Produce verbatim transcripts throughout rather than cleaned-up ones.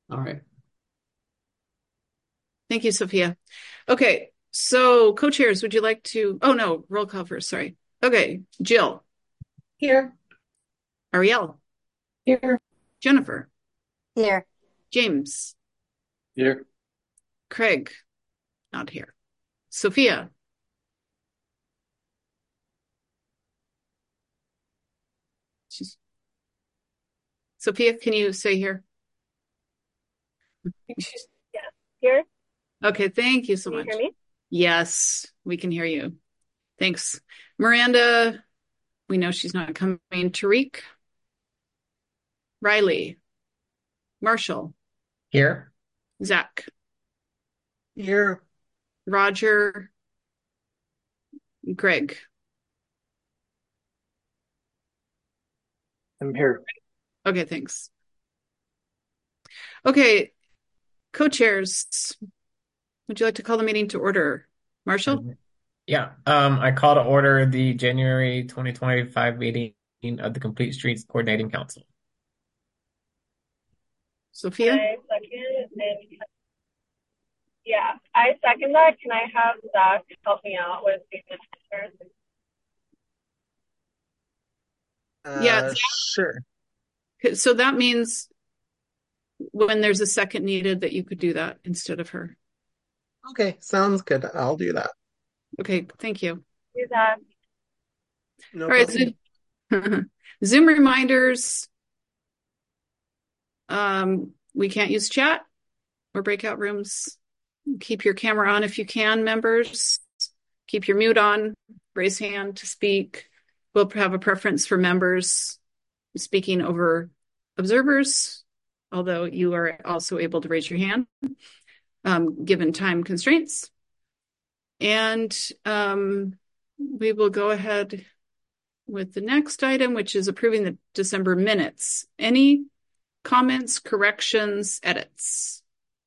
All right. Thank you, Sophia. Okay, so co-chairs, would you like to? Oh no, roll call first. Sorry. Okay, Jill, Here. Ariel, Here. Jennifer, Here. James, Here. Craig, not here. Sophia, she's Sophia. Can you say here? She's, yeah. Here? Okay, thank you so Can you much. hear me? Yes, we can hear you. Thanks, Miranda. We know she's not coming. Tariq, Riley, Marshall, Here. Zach, Here. Roger, Greg. I'm here. Okay, thanks. Okay, co-chairs, would you like to call the meeting to order? Marshall? Yeah. Um, I call to order the January twenty twenty-five meeting of the Complete Streets Coordinating Council. Sophia? I second. And yeah, I second that. Can I have Zach help me out with the administrators? Yeah, Uh, sure. so that means when there's a second needed that you could do that instead of her. Okay, sounds good. I'll do that. Okay, thank you. Do that. No All right, problem. Zoom, Zoom reminders. Um, we can't use chat or breakout rooms. Keep your camera on if you can, members. Keep your mute on. Raise hand to speak. We'll have a preference for members speaking over observers, although you are also able to raise your hand, um, given time constraints. And um, we will go ahead with the next item, which is approving the December minutes. Any comments, corrections, edits?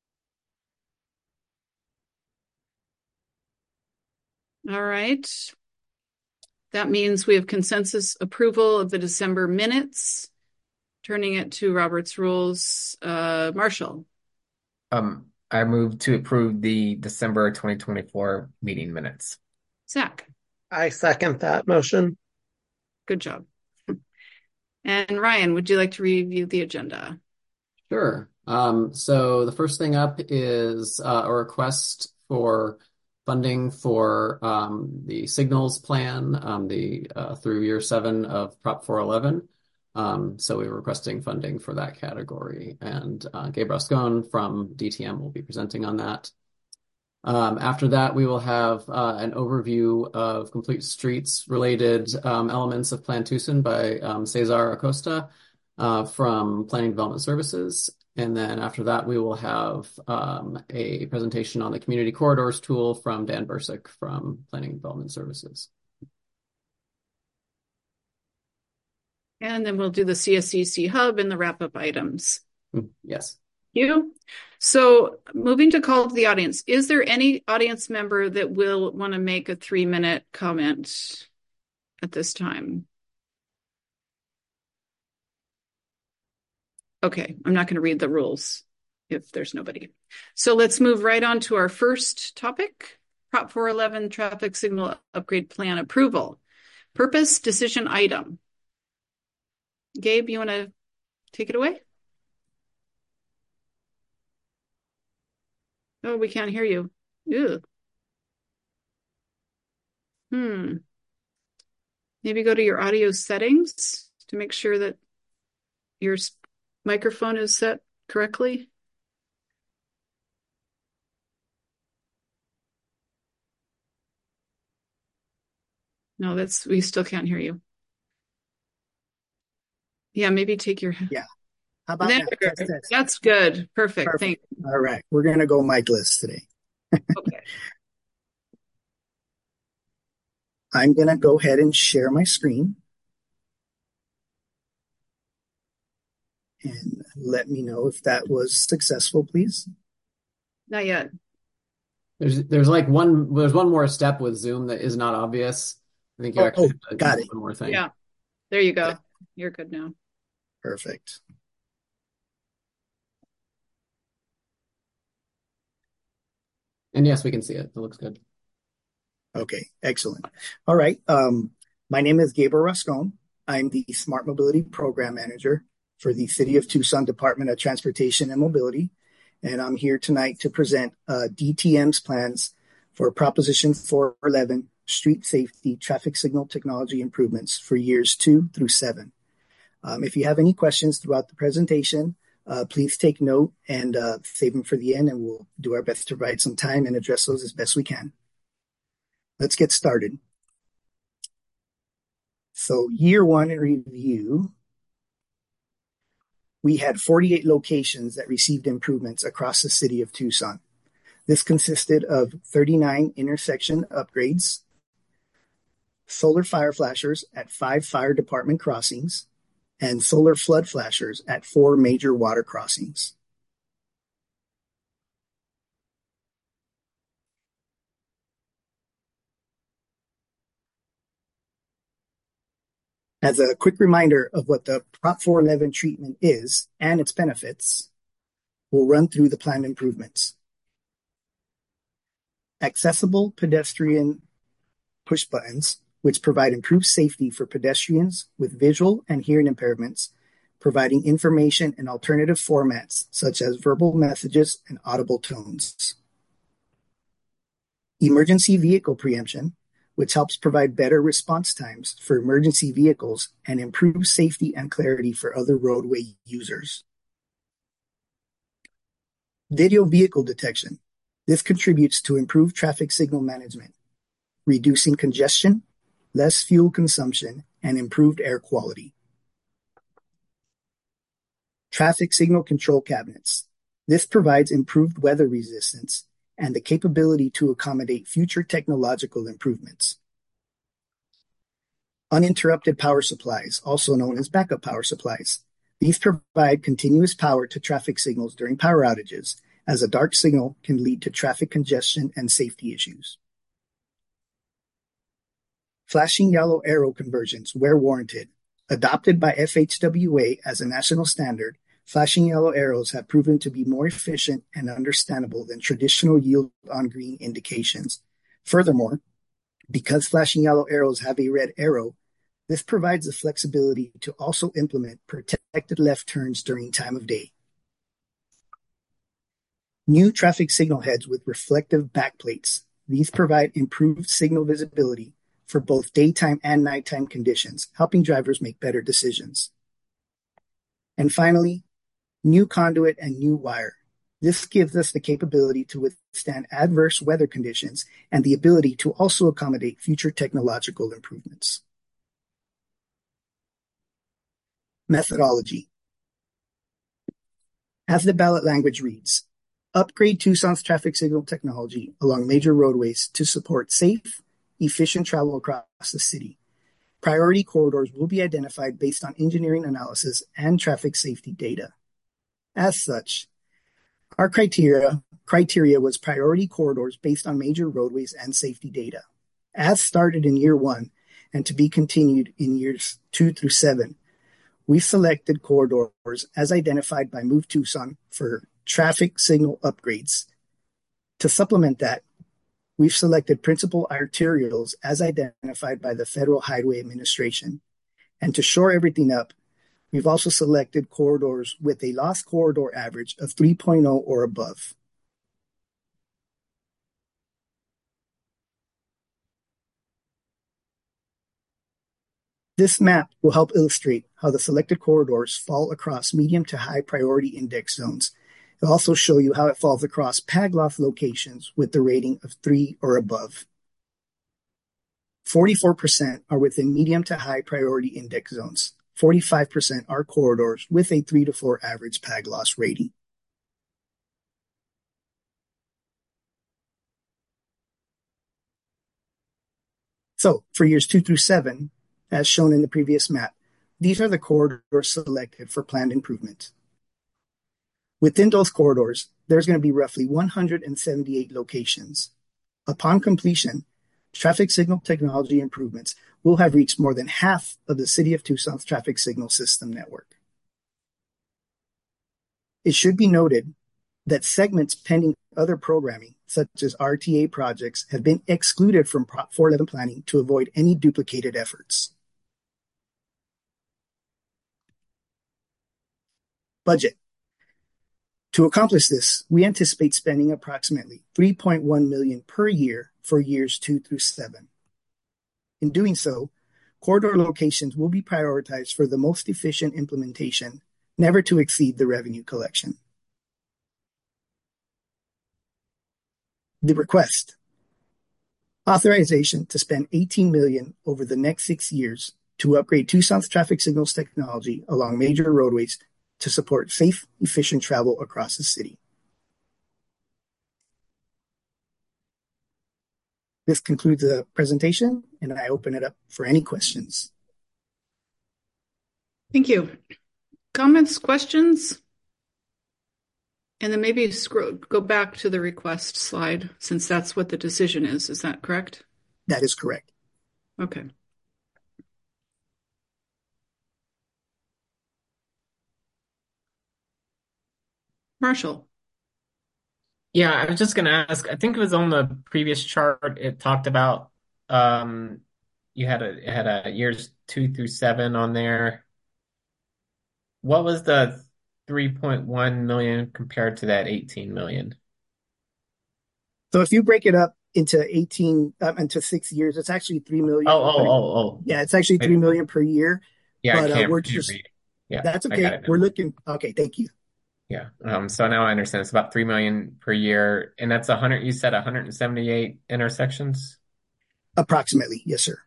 All right. That means we have consensus approval of the December minutes. Turning it to Robert's rules, uh, Marshall. Um, I move to approve the December twenty twenty-four meeting minutes. Zach. I second that motion. Good job. And Ryan, would you like to review the agenda? Sure. Um, so the first thing up is uh, a request for funding for um, the signals plan, um, the uh, through year seven of Prop four eleven. Um, so we were requesting funding for that category, and uh, Gabe Rascon from D T M will be presenting on that. Um, after that, we will have uh, an overview of complete streets related um, elements of Plan Tucson by um, Cesar Acosta uh, from Planning Development Services. And then after that, we will have um, a presentation on the Community Corridors tool from Dan Bursick from Planning Development Services. And then we'll do the C S E C hub and the wrap-up items. Yes. Thank you. So moving to call to the audience, is there any audience member that will want to make a three-minute comment at this time? Okay, I'm not going to read the rules if there's nobody. So let's move right on to our first topic, Prop four eleven Traffic Signal Upgrade Plan Approval. Purpose decision item. Gabe, you want to take it away? Oh, we can't hear you. Ew. Hmm. Maybe go to your audio settings to make sure that your microphone is set correctly. No, that's, we still can't hear you. Yeah, maybe take your. Yeah. How about there, that? Test, test. That's good. Perfect. Perfect. Thanks. All right. We're going to go mic-less today. Okay. I'm going to go ahead and share my screen. And let me know if that was successful, please. Not yet. There's there's like one there's one more step with Zoom that is not obvious. I think you Oh, actually oh, have to got do it. one more thing. Yeah. There you go. Yeah. You're good now. Perfect. And yes, we can see it. It looks good. Okay, excellent. All right. Um, my name is Gabriel Rascon. I'm the Smart Mobility Program Manager for the City of Tucson Department of Transportation and Mobility. And I'm here tonight to present uh, D T M's plans for Proposition four eleven Street Safety Traffic Signal Technology Improvements for years two through seven. Um, if you have any questions throughout the presentation, uh, please take note and uh, save them for the end, and we'll do our best to provide some time and address those as best we can. Let's get started. So year one in review, we had forty-eight locations that received improvements across the city of Tucson. This consisted of thirty-nine intersection upgrades, solar fire flashers at five fire department crossings, and solar flood flashers at four major water crossings. As a quick reminder of what the Prop four eleven treatment is and its benefits, we'll run through the planned improvements. Accessible pedestrian push buttons, which provide improved safety for pedestrians with visual and hearing impairments, providing information in alternative formats such as verbal messages and audible tones. Emergency vehicle preemption, which helps provide better response times for emergency vehicles and improve safety and clarity for other roadway users. Video vehicle detection. This contributes to improved traffic signal management, reducing congestion, less fuel consumption, and improved air quality. Traffic signal control cabinets. This provides improved weather resistance and the capability to accommodate future technological improvements. Uninterrupted power supplies, also known as backup power supplies. These provide continuous power to traffic signals during power outages, as a dark signal can lead to traffic congestion and safety issues. Flashing yellow arrow conversions, where warranted. Adopted by F H W A as a national standard, flashing yellow arrows have proven to be more efficient and understandable than traditional yield on green indications. Furthermore, because flashing yellow arrows have a red arrow, this provides the flexibility to also implement protected left turns during time of day. New traffic signal heads with reflective backplates. These provide improved signal visibility for both daytime and nighttime conditions, helping drivers make better decisions. And finally, new conduit and new wire. This gives us the capability to withstand adverse weather conditions and the ability to also accommodate future technological improvements. Methodology. As the ballot language reads, upgrade Tucson's traffic signal technology along major roadways to support safe, efficient travel across the city. Priority corridors will be identified based on engineering analysis and traffic safety data. As such, our criteria, criteria was priority corridors based on major roadways and safety data. As started in year one and to be continued in years two through seven, we selected corridors as identified by Move Tucson for traffic signal upgrades. To supplement that, we've selected principal arterials as identified by the Federal Highway Administration. And to shore everything up, we've also selected corridors with a loss corridor average of three point oh or above. This map will help illustrate how the selected corridors fall across medium to high priority index zones. It'll also show you how it falls across P A G L O F locations with the rating of three or above. forty-four percent are within medium to high priority index zones. forty-five percent are corridors with a three to four average P A G L O S rating. So for years two through seven, as shown in the previous map, these are the corridors selected for planned improvement. Within those corridors, there's going to be roughly one hundred seventy-eight locations. Upon completion, traffic signal technology improvements will have reached more than half of the City of Tucson's traffic signal system network. It should be noted that segments pending other programming, such as R T A projects, have been excluded from Prop four eleven planning to avoid any duplicated efforts. Budget. To accomplish this, we anticipate spending approximately three point one million dollars per year for years two through seven. In doing so, corridor locations will be prioritized for the most efficient implementation, never to exceed the revenue collection. The request. Authorization to spend eighteen million dollars over the next six years to upgrade Tucson's traffic signals technology along major roadways to support safe, efficient travel across the city. This concludes the presentation, and I open it up for any questions. Thank you. Comments, questions? And then maybe scroll, go back to the request slide, since that's what the decision is. Is that correct? That is correct. Okay. Marshall. Yeah, I was just going to ask, I think it was on the previous chart, it talked about um, you had a it had a years two through seven on there. What was the three point one million compared to that eighteen million? So if you break it up into eighteen, um, into six years, it's actually three million. Oh, oh, oh, oh. Yeah, it's actually three million per year. Yeah, but, I can't, uh, we're can't just, read. Yeah, that's I got okay. it now. We're looking, okay, thank you. Yeah. Um, so now I understand it's about three million per year, and that's a hundred. You said one hundred seventy-eight intersections. Approximately, yes, sir.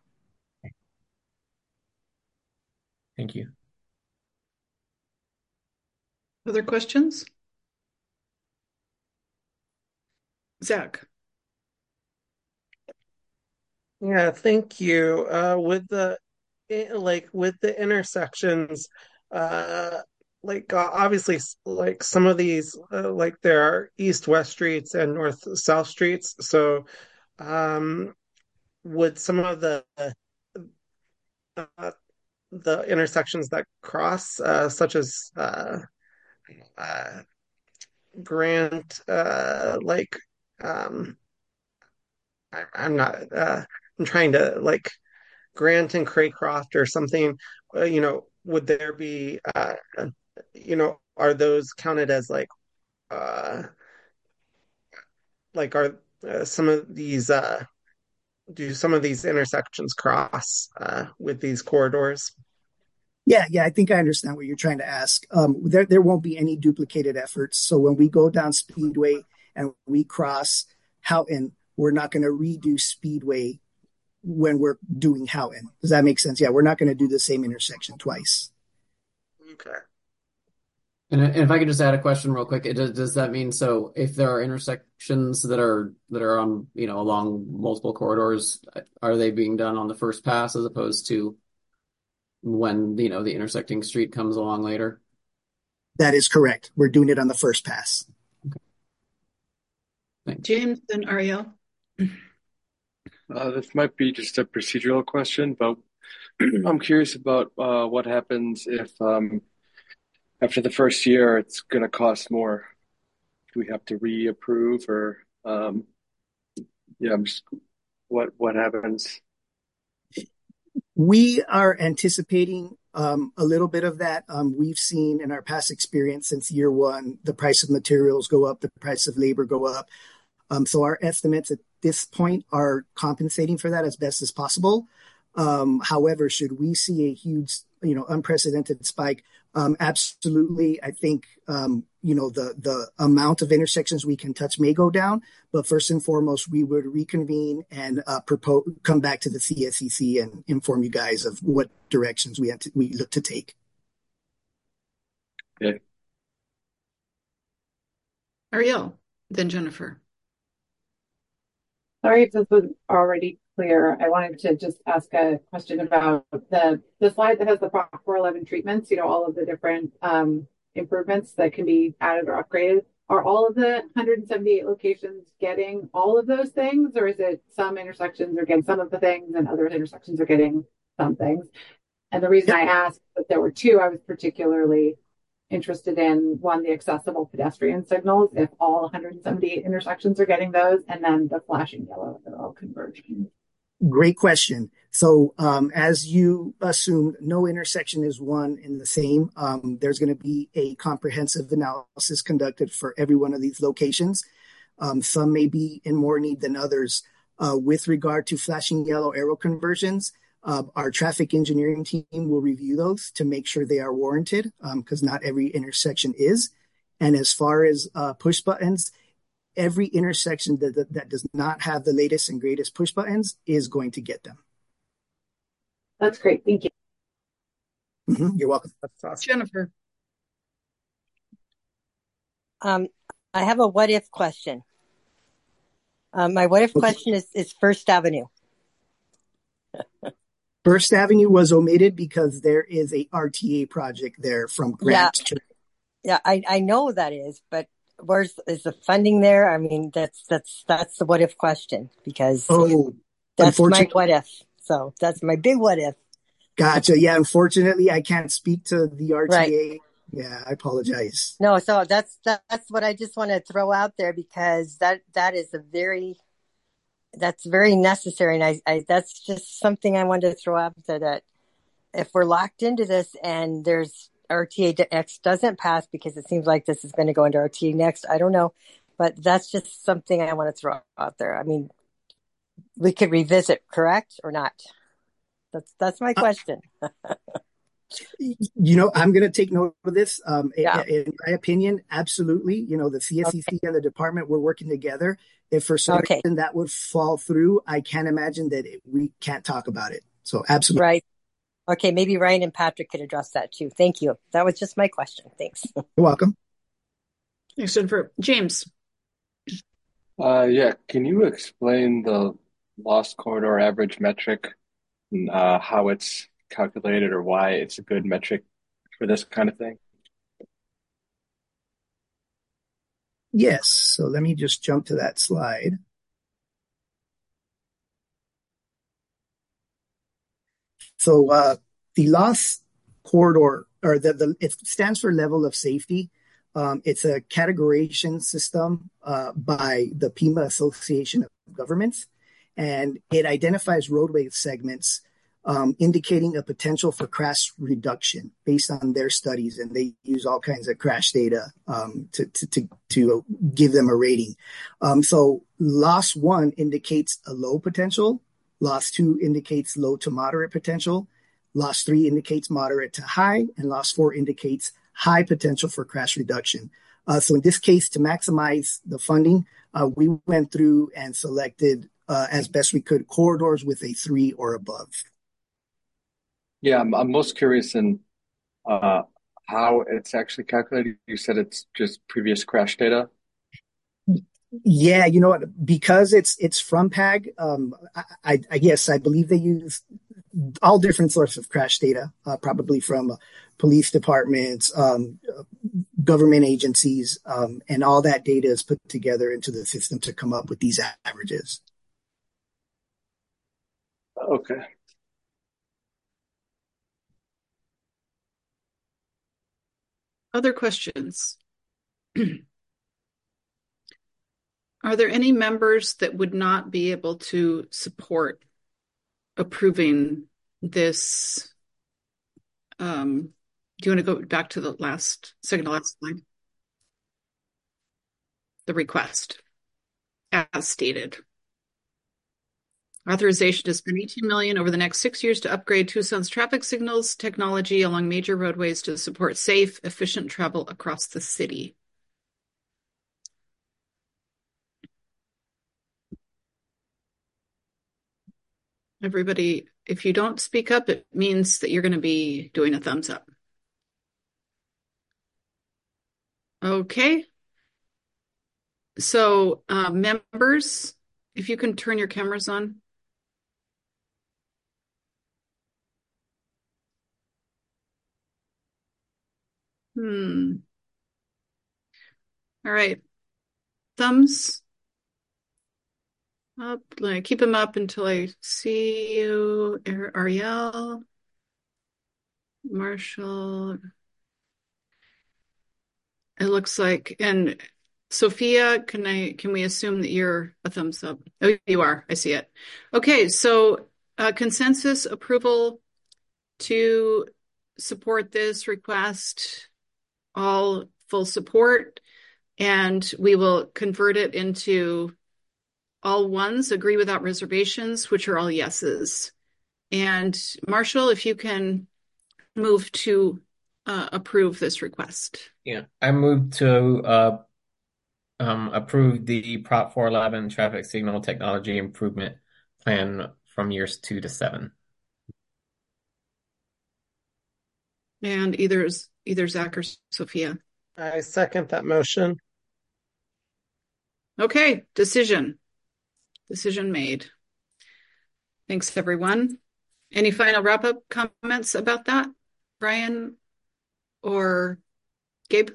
Thank you. Other questions? Zach. Yeah, thank you. Uh, with the eh, like with the intersections, uh, like uh, obviously, s- like some of these, uh, like there are east-west streets and north-south streets. So, um, would some of the uh, the intersections that cross, uh, such as uh, uh, Grant, uh, like um, I, I'm not, uh, I'm trying to like Grant and Craycroft or something, uh, you know, would there be, uh, you know, are those counted as like, uh, like are uh, some of these, uh, do some of these intersections cross, uh, with these corridors? Yeah, yeah, I think I understand what you're trying to ask. Um, there, there won't be any duplicated efforts. So when we go down Speedway and we cross Houghton, we're not going to redo Speedway when we're doing Houghton. Does that make sense? Yeah, we're not going to do the same intersection twice. Okay. And, and if I could just add a question real quick, it, does, does that mean so if there are intersections that are that are on, you know, along multiple corridors, are they being done on the first pass as opposed to when, you know, the intersecting street comes along later? That is correct. We're doing it on the first pass. Thanks. James and Ariel. Uh, this might be just a procedural question, but I'm curious about uh, what happens if um, after the first year it's going to cost more. Do we have to reapprove or um, yeah, I'm just, what what happens? We are anticipating um, a little bit of that. Um, we've seen in our past experience since year one, the price of materials go up, the price of labor go up. Um, so our estimates at this point are compensating for that as best as possible. Um, however, should we see a huge, you know, unprecedented spike, um, absolutely, I think, um, you know, the the amount of intersections we can touch may go down. But first and foremost, we would reconvene and uh, propose, come back to the C S E C and inform you guys of what directions we have to, we look to take. Okay. Ariel, then Jennifer. Sorry if this was already clear. I wanted to just ask a question about the the slide that has the Prop four eleven treatments, you know, all of the different um, improvements that can be added or upgraded. Are all of the one hundred seventy-eight locations getting all of those things, or is it some intersections are getting some of the things and other intersections are getting some things? And the reason I asked that there were two, I was particularly interested in one, the accessible pedestrian signals, if all one hundred seventy-eight intersections are getting those, and then the flashing yellow if they're all converging. Great question. So, um, as you assumed, no intersection is one and the same. Um, there's going to be a comprehensive analysis conducted for every one of these locations. Um, some may be in more need than others. Uh, with regard to flashing yellow arrow conversions, uh, our traffic engineering team will review those to make sure they are warranted, because um, not every intersection is. And as far as uh, push buttons, every intersection that, that, that does not have the latest and greatest push buttons is going to get them. That's great. Thank you. Mm-hmm. You're welcome. That's awesome. Jennifer. Um, I have a what if question. Um, my what if okay. question is, is First Avenue. First Avenue was omitted because there is a R T A project there from Grant. Yeah, yeah I, I know that is, but where's is the funding there? I mean, that's that's that's the what if question, because oh, that's my what if. So that's my big what if. Gotcha. Yeah, unfortunately, I can't speak to the R T A. Right. Yeah, I apologize. No, so that's that's what I just want to throw out there, because that that is a very that's very necessary, and I, I that's just something I wanted to throw out there, that if we're locked into this and there's R T A X doesn't pass, because it seems like this is going to go into R T A next. I don't know, but that's just something I want to throw out there. I mean, we could revisit, correct or not? That's that's my question. Uh, you know, I'm going to take note of this. Um, yeah. in, in my opinion, absolutely. You know, the C S E C okay. and the department, we're working together. If for some okay. reason that would fall through, I can't imagine that it, we can't talk about it. So absolutely. Right. Okay, maybe Ryan and Patrick could address that too. Thank you. That was just my question. Thanks. You're welcome. Thanks, Jennifer. James. Uh, yeah, can you explain the loss corridor average metric and uh, how it's calculated, or why it's a good metric for this kind of thing? Yes. So let me just jump to that slide. So uh, the loss corridor, or the, the it stands for level of safety. Um, it's a categorization system uh, by the Pima Association of Governments, and it identifies roadway segments um, indicating a potential for crash reduction based on their studies, and they use all kinds of crash data um, to, to to to give them a rating. Um, so loss one indicates a low potential. Loss two indicates low to moderate potential. Loss three indicates moderate to high, and loss four indicates high potential for crash reduction. Uh, so in this case, to maximize the funding, uh, we went through and selected uh, as best we could corridors with a three or above. Yeah, I'm, I'm most curious in uh, how it's actually calculated. You said it's just previous crash data. Yeah, you know what? Because it's it's from P A G. Um, I, I guess I believe they use all different sorts of crash data, uh, probably from uh, police departments, um, government agencies, um, and all that data is put together into the system to come up with these averages. Okay. Other questions? Are there any members that would not be able to support approving this? Um, do you want to go back to the last, second to last slide? The request, as stated. Authorization to spend eighteen million dollars over the next six years to upgrade Tucson's traffic signals technology along major roadways to support safe, efficient travel across the city. Everybody, if you don't speak up, it means that you're going to be doing a thumbs up. Okay. So, uh, members, if you can turn your cameras on. Hmm. All right. Thumbs up. Keep them up until I see you. Ariel, Marshall. It looks like, and Sophia, can I can we assume that you're a thumbs up? Oh, you are. I see it. Okay, so uh, consensus approval to support this request, all full support, and we will convert it into all ones, agree without reservations, which are all yeses. And Marshall, if you can move to uh, approve this request. Yeah, I move to uh, um, approve the Prop four eleven Traffic Signal Technology Improvement Plan from years two to seven. And either either Zach or Sophia. I second that motion. Okay, decision. Decision made. Thanks, everyone. Any final wrap-up comments about that, Brian or Gabe?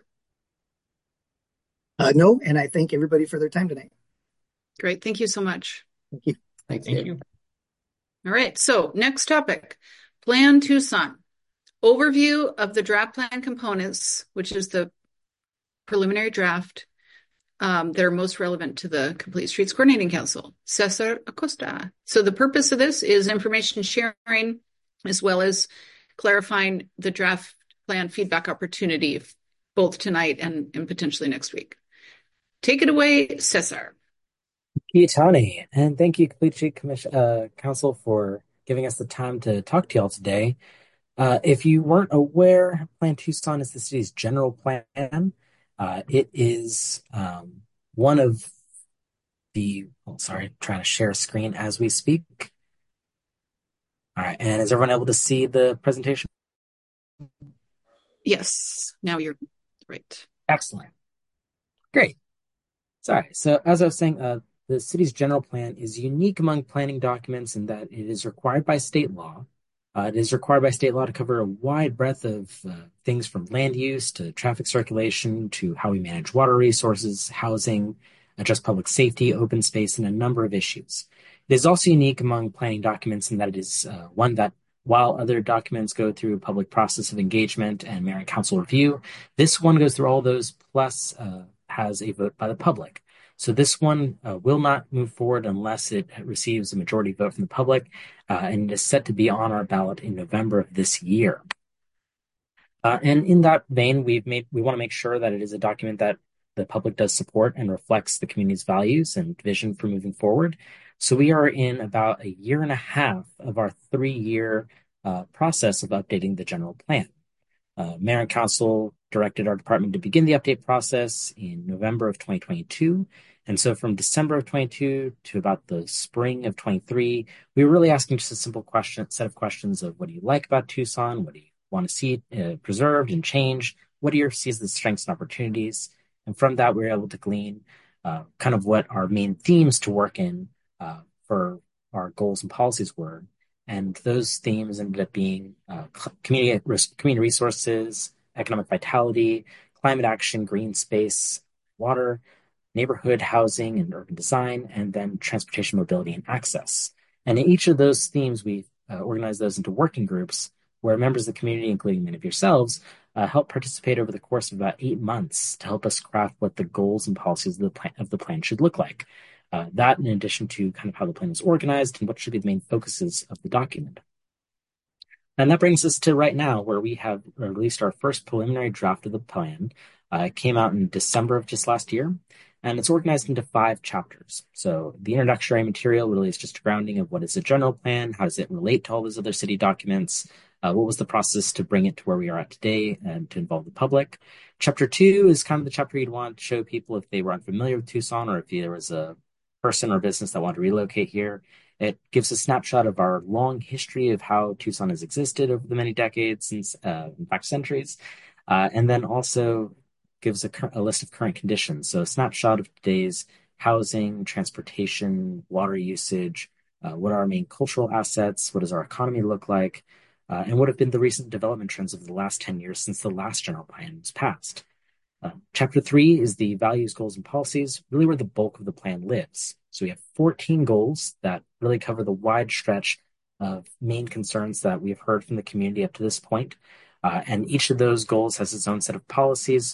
Uh, no, and I thank everybody for their time tonight. Great. Thank you so much. Thank you. Thanks, Thank Gabe. you. All right. So next topic, Plan Tucson. Overview of the draft plan components, which is the preliminary draft um, that are most relevant to the Complete Streets Coordinating Council, Cesar Acosta. So the purpose of this is information sharing, as well as clarifying the draft plan feedback opportunity, both tonight and, and potentially next week. Take it away, Cesar. Thank you, Tony, and thank you, Complete Street Commission uh, Council, for giving us the time to talk to y'all today. Uh, if you weren't aware, Plan Tucson is the city's general plan. Uh, it is um, one of the, oh, sorry, trying to share a screen as we speak. All right, and is everyone able to see the presentation? Yes, now you're right. Excellent. Great. Sorry. So as I was saying, uh, the city's general plan is unique among planning documents in that it is required by state law. Uh, it is required by state law to cover a wide breadth of uh, things from land use to traffic circulation to how we manage water resources, housing, address public safety, open space, and a number of issues. It is also unique among planning documents in that it is uh, one that, while other documents go through a public process of engagement and mayor and council review, this one goes through all those plus uh, has a vote by the public. So this one uh, will not move forward unless it receives a majority vote from the public, uh, and it is set to be on our ballot in November of this year. Uh, and in that vein, we've made we want to make sure that it is a document that the public does support and reflects the community's values and vision for moving forward. So we are in about a year and a half of our three-year uh, process of updating the general plan. Uh, Mayor and Council directed our department to begin the update process in November of twenty twenty-two. And so from December of twenty-two to about the spring of twenty-three, we were really asking just a simple question, set of questions of what do you like about Tucson? What do you want to see uh, preserved and changed? What do you see as the strengths and opportunities? And from that, we were able to glean uh, kind of what our main themes to work in uh, for our goals and policies were. And those themes ended up being uh, community, community resources, economic vitality, climate action, green space, water, neighborhood housing and urban design, and then transportation, mobility, and access. And in each of those themes, we uh, organized those into working groups where members of the community, including many of yourselves, uh, help participate over the course of about eight months to help us craft what the goals and policies of the plan, of the plan should look like. Uh, that in addition to kind of how the plan is organized and what should be the main focuses of the document. And that brings us to right now, where we have released our first preliminary draft of the plan. Uh, it came out in December of just last year, and it's organized into five chapters. So the introductory material really is just a grounding of what is a general plan, how does it relate to all those other city documents, uh, what was the process to bring it to where we are at today and to involve the public. Chapter two is kind of the chapter you'd want to show people if they were unfamiliar with Tucson or if there was a person or business that wanted to relocate here. It gives a snapshot of our long history of how Tucson has existed over the many decades, since, uh, in fact, centuries, uh, and then also gives a, a list of current conditions. So a snapshot of today's housing, transportation, water usage, uh, what are our main cultural assets, what does our economy look like, uh, and what have been the recent development trends of the last ten years since the last general plan was passed. Uh, chapter three is the values, goals, and policies, really where the bulk of the plan lives. So we have fourteen goals that really cover the wide stretch of main concerns that we've heard from the community up to this point. Uh, and each of those goals has its own set of policies,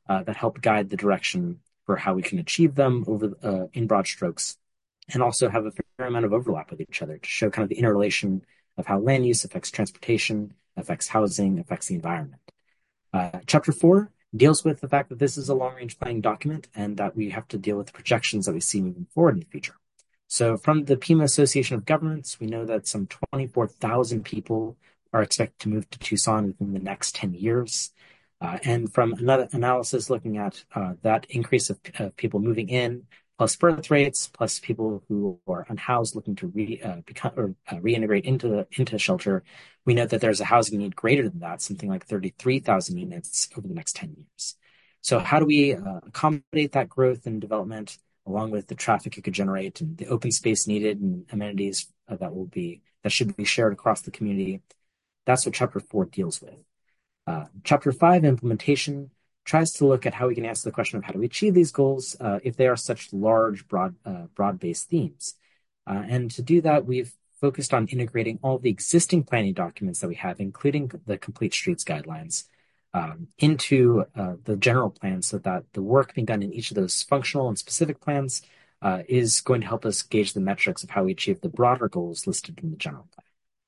uh, that help guide the direction for how we can achieve them over uh, in broad strokes, and also have a fair amount of overlap with each other to show kind of the interrelation of how land use affects transportation, affects housing, affects the environment. Uh, chapter four deals with the fact that this is a long-range planning document and that we have to deal with the projections that we see moving forward in the future. So from the Pima Association of Governments, we know that some twenty-four thousand people are expected to move to Tucson within the next ten years. Uh, and from another analysis looking at uh, that increase of, of people moving in, plus birth rates, plus people who are unhoused looking to re, uh, become or uh, reintegrate into the into shelter, we know that there's a housing need greater than that, something like thirty-three thousand units over the next ten years. So how do we uh, accommodate that growth and development, along with the traffic it could generate and the open space needed and amenities uh, that will be that should be shared across the community? That's what chapter four deals with. Uh, chapter five, implementation, tries to look at how we can answer the question of how do we achieve these goals uh, if they are such large, broad, uh, broad-based themes. Uh, and to do that, we've focused on integrating all the existing planning documents that we have, including the Complete Streets Guidelines, um, into uh, the general plan so that the work being done in each of those functional and specific plans uh, is going to help us gauge the metrics of how we achieve the broader goals listed in the general plan.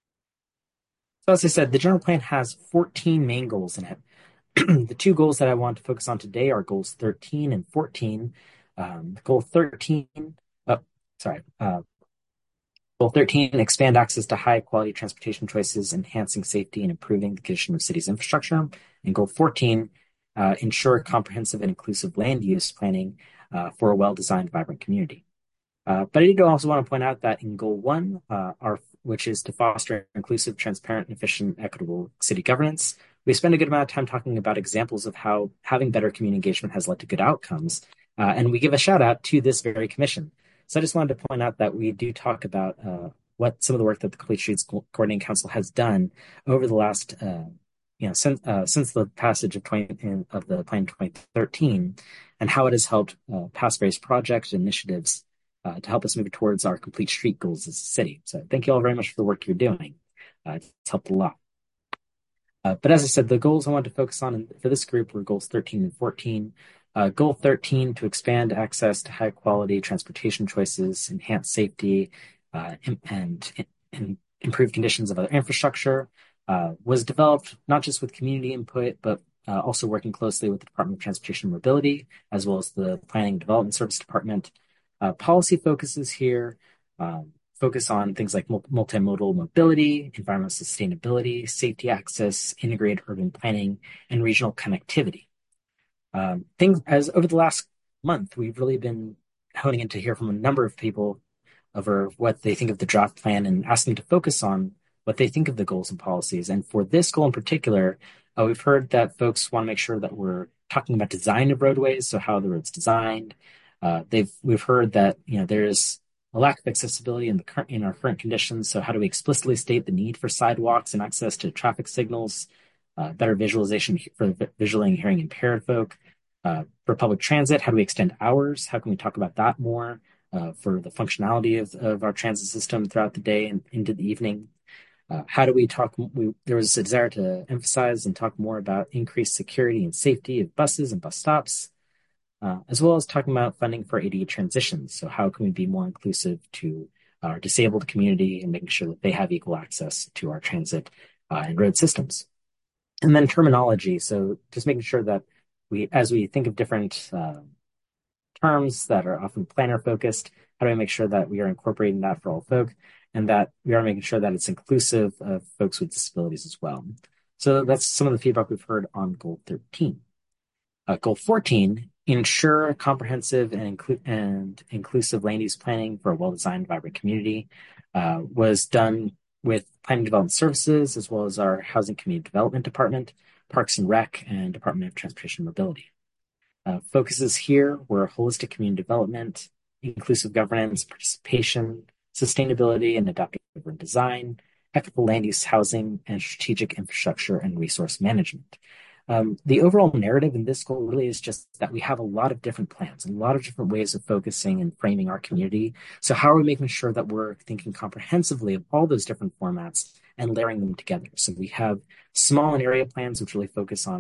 So as I said, the general plan has fourteen main goals in it. The two goals that I want to focus on today are goals thirteen and fourteen. Um, goal thirteen, oh, sorry, uh, goal thirteen, expand access to high quality transportation choices, enhancing safety and improving the condition of cities' infrastructure. And goal fourteen, uh, ensure comprehensive and inclusive land use planning uh, for a well-designed, vibrant community. Uh, but I did also want to point out that in goal one, uh, our, which is to foster inclusive, transparent, efficient, equitable city governance, we spend a good amount of time talking about examples of how having better community engagement has led to good outcomes. Uh, and we give a shout out to this very commission. So I just wanted to point out that we do talk about uh, what some of the work that the Complete Streets Coordinating Council has done over the last, uh, you know, since, uh, since the passage of, twenty, of the plan twenty thirteen, and how it has helped uh, pass various projects and initiatives uh, to help us move towards our complete street goals as a city. So thank you all very much for the work you're doing. Uh, it's helped a lot. Uh, but as I said, the goals I wanted to focus on for this group were goals thirteen and fourteen. Uh, goal thirteen, to expand access to high quality transportation choices, enhance safety, uh, and, and, and improve conditions of other infrastructure, uh, was developed not just with community input, but uh, also working closely with the Department of Transportation and Mobility, as well as the Planning and Development Service Department. Uh, policy focuses here um, focus on things like multimodal mobility, environmental sustainability, safety access, integrated urban planning, and regional connectivity. Um, things as over the last month, we've really been honing in to hear from a number of people over what they think of the draft plan and asking to focus on what they think of the goals and policies. And for this goal in particular, uh, we've heard that folks want to make sure that we're talking about design of roadways, so how the road's designed. Uh, they've we've heard that you know there's a lack of accessibility in the current in our current conditions. So how do we explicitly state the need for sidewalks and access to traffic signals, uh, better visualization for visually and hearing impaired folk? Uh, for public transit, how do we extend hours? How can we talk about that more uh, for the functionality of, of our transit system throughout the day and into the evening? Uh, how do we talk? We, there was a desire to emphasize and talk more about increased security and safety of buses and bus stops, uh, as well as talking about funding for A D A transitions. So how can we be more inclusive to our disabled community and making sure that they have equal access to our transit uh, and road systems? And then terminology. So just making sure that we, as we think of different uh, terms that are often planner focused, how do we make sure that we are incorporating that for all folk, and that we are making sure that it's inclusive of folks with disabilities as well. So that's some of the feedback we've heard on goal thirteen. Uh, goal fourteen, ensure comprehensive and, inclu- and inclusive land use planning for a well-designed, vibrant community, uh, was done with Planning Development Services, as well as our Housing Community Development Department, Parks and Rec, and Department of Transportation and Mobility. Uh, focuses here were holistic community development, inclusive governance, participation, sustainability and adaptive urban design, equitable land use housing, and strategic infrastructure and resource management. Um, the overall narrative in this goal really is just that we have a lot of different plans, a lot of different ways of focusing and framing our community. So how are we making sure that we're thinking comprehensively of all those different formats and layering them together? So we have small and area plans, which really focus on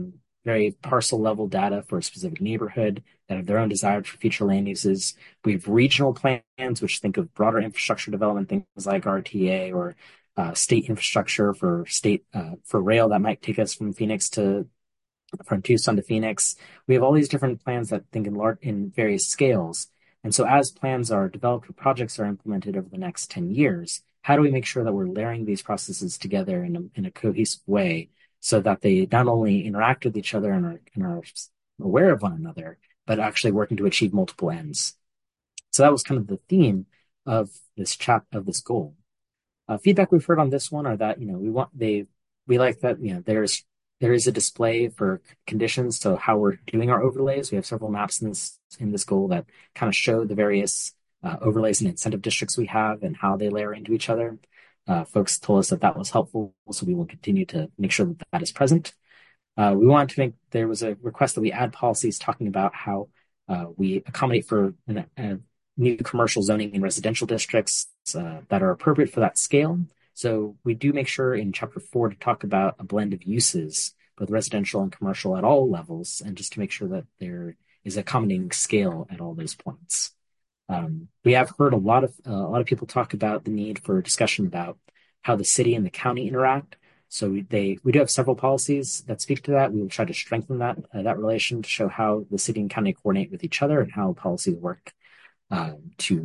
very parcel level data for a specific neighborhood that have their own desires for future land uses. We have regional plans, which think of broader infrastructure development, things like R T A or uh, state infrastructure for state uh, for rail that might take us from Phoenix to from Tucson to Phoenix. We have all these different plans that think in large in various scales. And so as plans are developed or projects are implemented over the next ten years, how do we make sure that we're layering these processes together in a, in a cohesive way so that they not only interact with each other and are, and are aware of one another, but actually working to achieve multiple ends? So that was kind of the theme of this chap of this goal. Uh, feedback we've heard on this one are that, you know, we want they we like that, you know, there's there is a display for conditions, so how we're doing our overlays. We have several maps in this in this goal that kind of show the various uh, overlays and incentive districts we have and how they layer into each other. Uh, folks told us that that was helpful, so we will continue to make sure that that is present. Uh, we wanted to make, there was a request that we add policies talking about how uh, we accommodate for an, a new commercial zoning in residential districts uh, that are appropriate for that scale. So we do make sure in chapter four to talk about a blend of uses, both residential and commercial at all levels, and just to make sure that there is accommodating scale at all those points. Um, we have heard a lot of uh, a lot of people talk about the need for discussion about how the city and the county interact. So we, they we do have several policies that speak to that. We will try to strengthen that uh, that relation to show how the city and county coordinate with each other and how policies work uh, to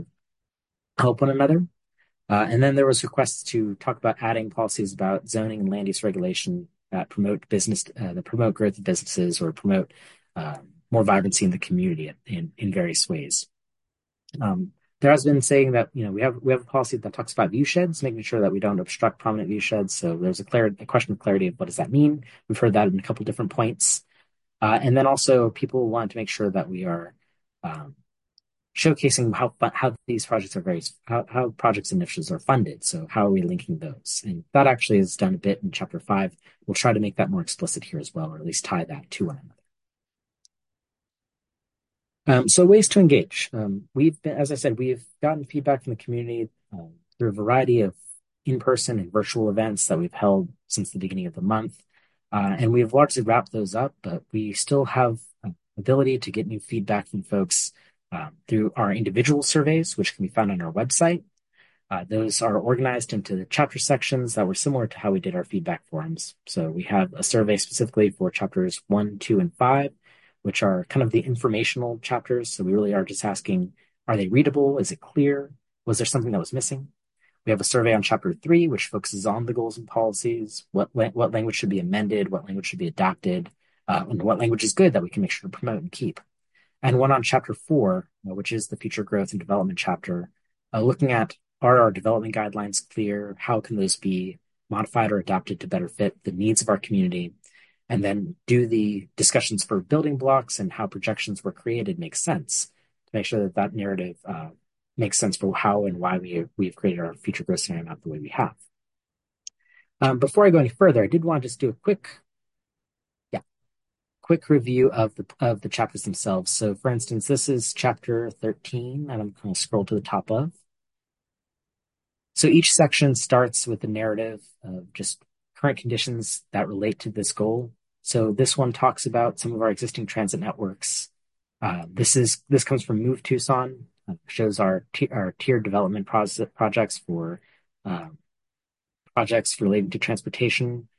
help one another. Uh, and then there was requests to talk about adding policies about zoning and land use regulation that promote business, uh, that promote growth of businesses or promote uh, more vibrancy in the community in, in various ways. Um, there has been saying that, you know, we have we have a policy that talks about view sheds, making sure that we don't obstruct prominent view sheds. So there's a, clar- a question of clarity of what does that mean. We've heard that in a couple different points. Uh, and then also people want to make sure that we are um, showcasing how how these projects are very how, how projects and initiatives are funded. So how are we linking those? And that actually is done a bit in chapter five. We'll try to make that more explicit here as well, or at least tie that to one another. Um, so ways to engage. Um, we've been, as I said, we've gotten feedback from the community um, through a variety of in-person and virtual events that we've held since the beginning of the month. Uh, and we've largely wrapped those up, but we still have uh, ability to get new feedback from folks Um, through our individual surveys, which can be found on our website. Uh, those are organized into the chapter sections that were similar to how we did our feedback forums. So we have a survey specifically for chapters one, two, and five, which are kind of the informational chapters. So we really are just asking, are they readable? Is it clear? Was there something that was missing? We have a survey on chapter three, which focuses on the goals and policies, what, what language should be amended, what language should be adopted, uh, and what language is good that we can make sure to promote and keep. And one on chapter four, uh, which is the future growth and development chapter, uh, looking at, are our development guidelines clear? How can those be modified or adapted to better fit the needs of our community? And then do the discussions for building blocks and how projections were created make sense to make sure that that narrative uh, makes sense for how and why we, we've created our future growth scenario map the way we have. Um, before I go any further, I did want to just do a quick quick review of the of the chapters themselves. So for instance, this is chapter thirteen, and I'm going to scroll to the top of. So each section starts with a narrative of just current conditions that relate to this goal. So this one talks about some of our existing transit networks. Uh, this is this comes from Move Tucson, uh, shows our t- our tiered development pro- projects for uh, projects related to transportation.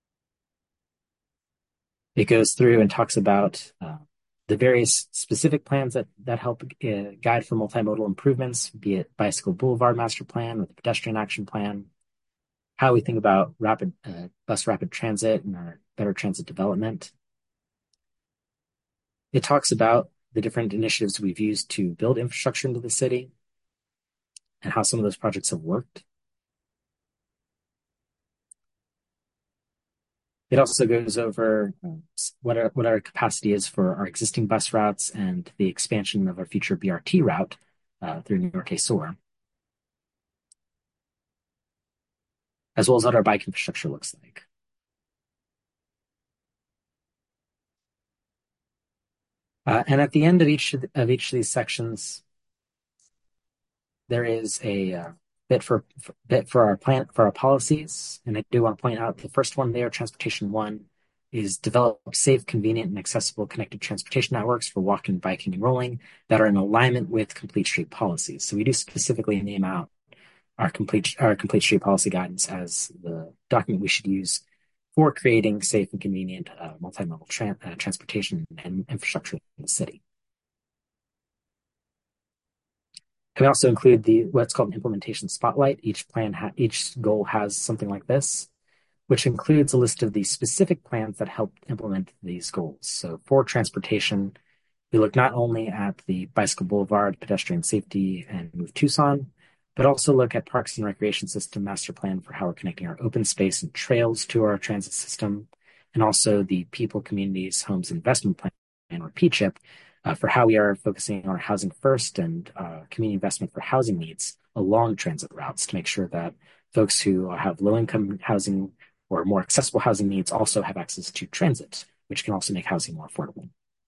It goes through and talks about uh, the various specific plans that, that help uh, guide for multimodal improvements, be it Bicycle Boulevard Master Plan or the Pedestrian Action Plan, how we think about rapid uh, bus rapid transit and our better transit development. It talks about the different initiatives we've used to build infrastructure into the city and how some of those projects have worked. It also goes over uh, what, our, what our capacity is for our existing bus routes and the expansion of our future B R T route uh, through New York A S O R, as well as what our bike infrastructure looks like. Uh, and at the end of each of, the, of each of these sections, there is a uh, bit for, for bit for our plan for our policies, and I do want to point out the first one there, transportation one, is develop safe, convenient, and accessible connected transportation networks for walking, biking, and rolling that are in alignment with complete street policies. So we do specifically name out our complete our complete street policy guidance as the document we should use for creating safe and convenient uh, multi-modal tra- uh, transportation and infrastructure in the city. We also include the what's called an implementation spotlight. Each plan, ha- each goal has something like this, which includes a list of the specific plans that help implement these goals. So for transportation, we look not only at the Bicycle Boulevard, pedestrian safety, and Move Tucson, but also look at Parks and Recreation System master plan for how we're connecting our open space and trails to our transit system, and also the People, Communities, Homes Investment Plan, or P CHIP, uh, for how we are focusing on housing first and uh, community investment for housing needs along transit routes to make sure that folks who have low-income housing or more accessible housing needs also have access to transit, which can also make housing more affordable.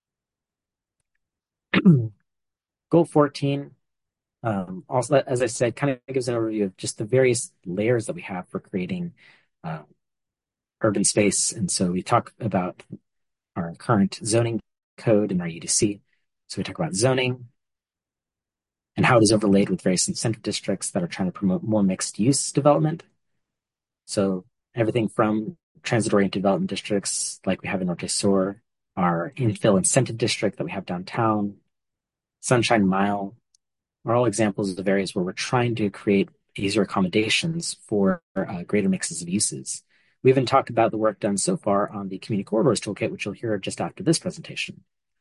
Goal fourteen, um, also, as I said, kind of gives an overview of just the various layers that we have for creating uh, urban space. And so we talk about our current zoning code and our U D C. So we talk about zoning and how it is overlaid with various incentive districts that are trying to promote more mixed use development. So everything from transit-oriented development districts like we have in Norte Sur, our infill incentive district that we have downtown, Sunshine Mile, are all examples of areas where we're trying to create easier accommodations for uh, greater mixes of uses. We even talked about the work done so far on the Community Corridors Toolkit, which you'll hear just after this presentation.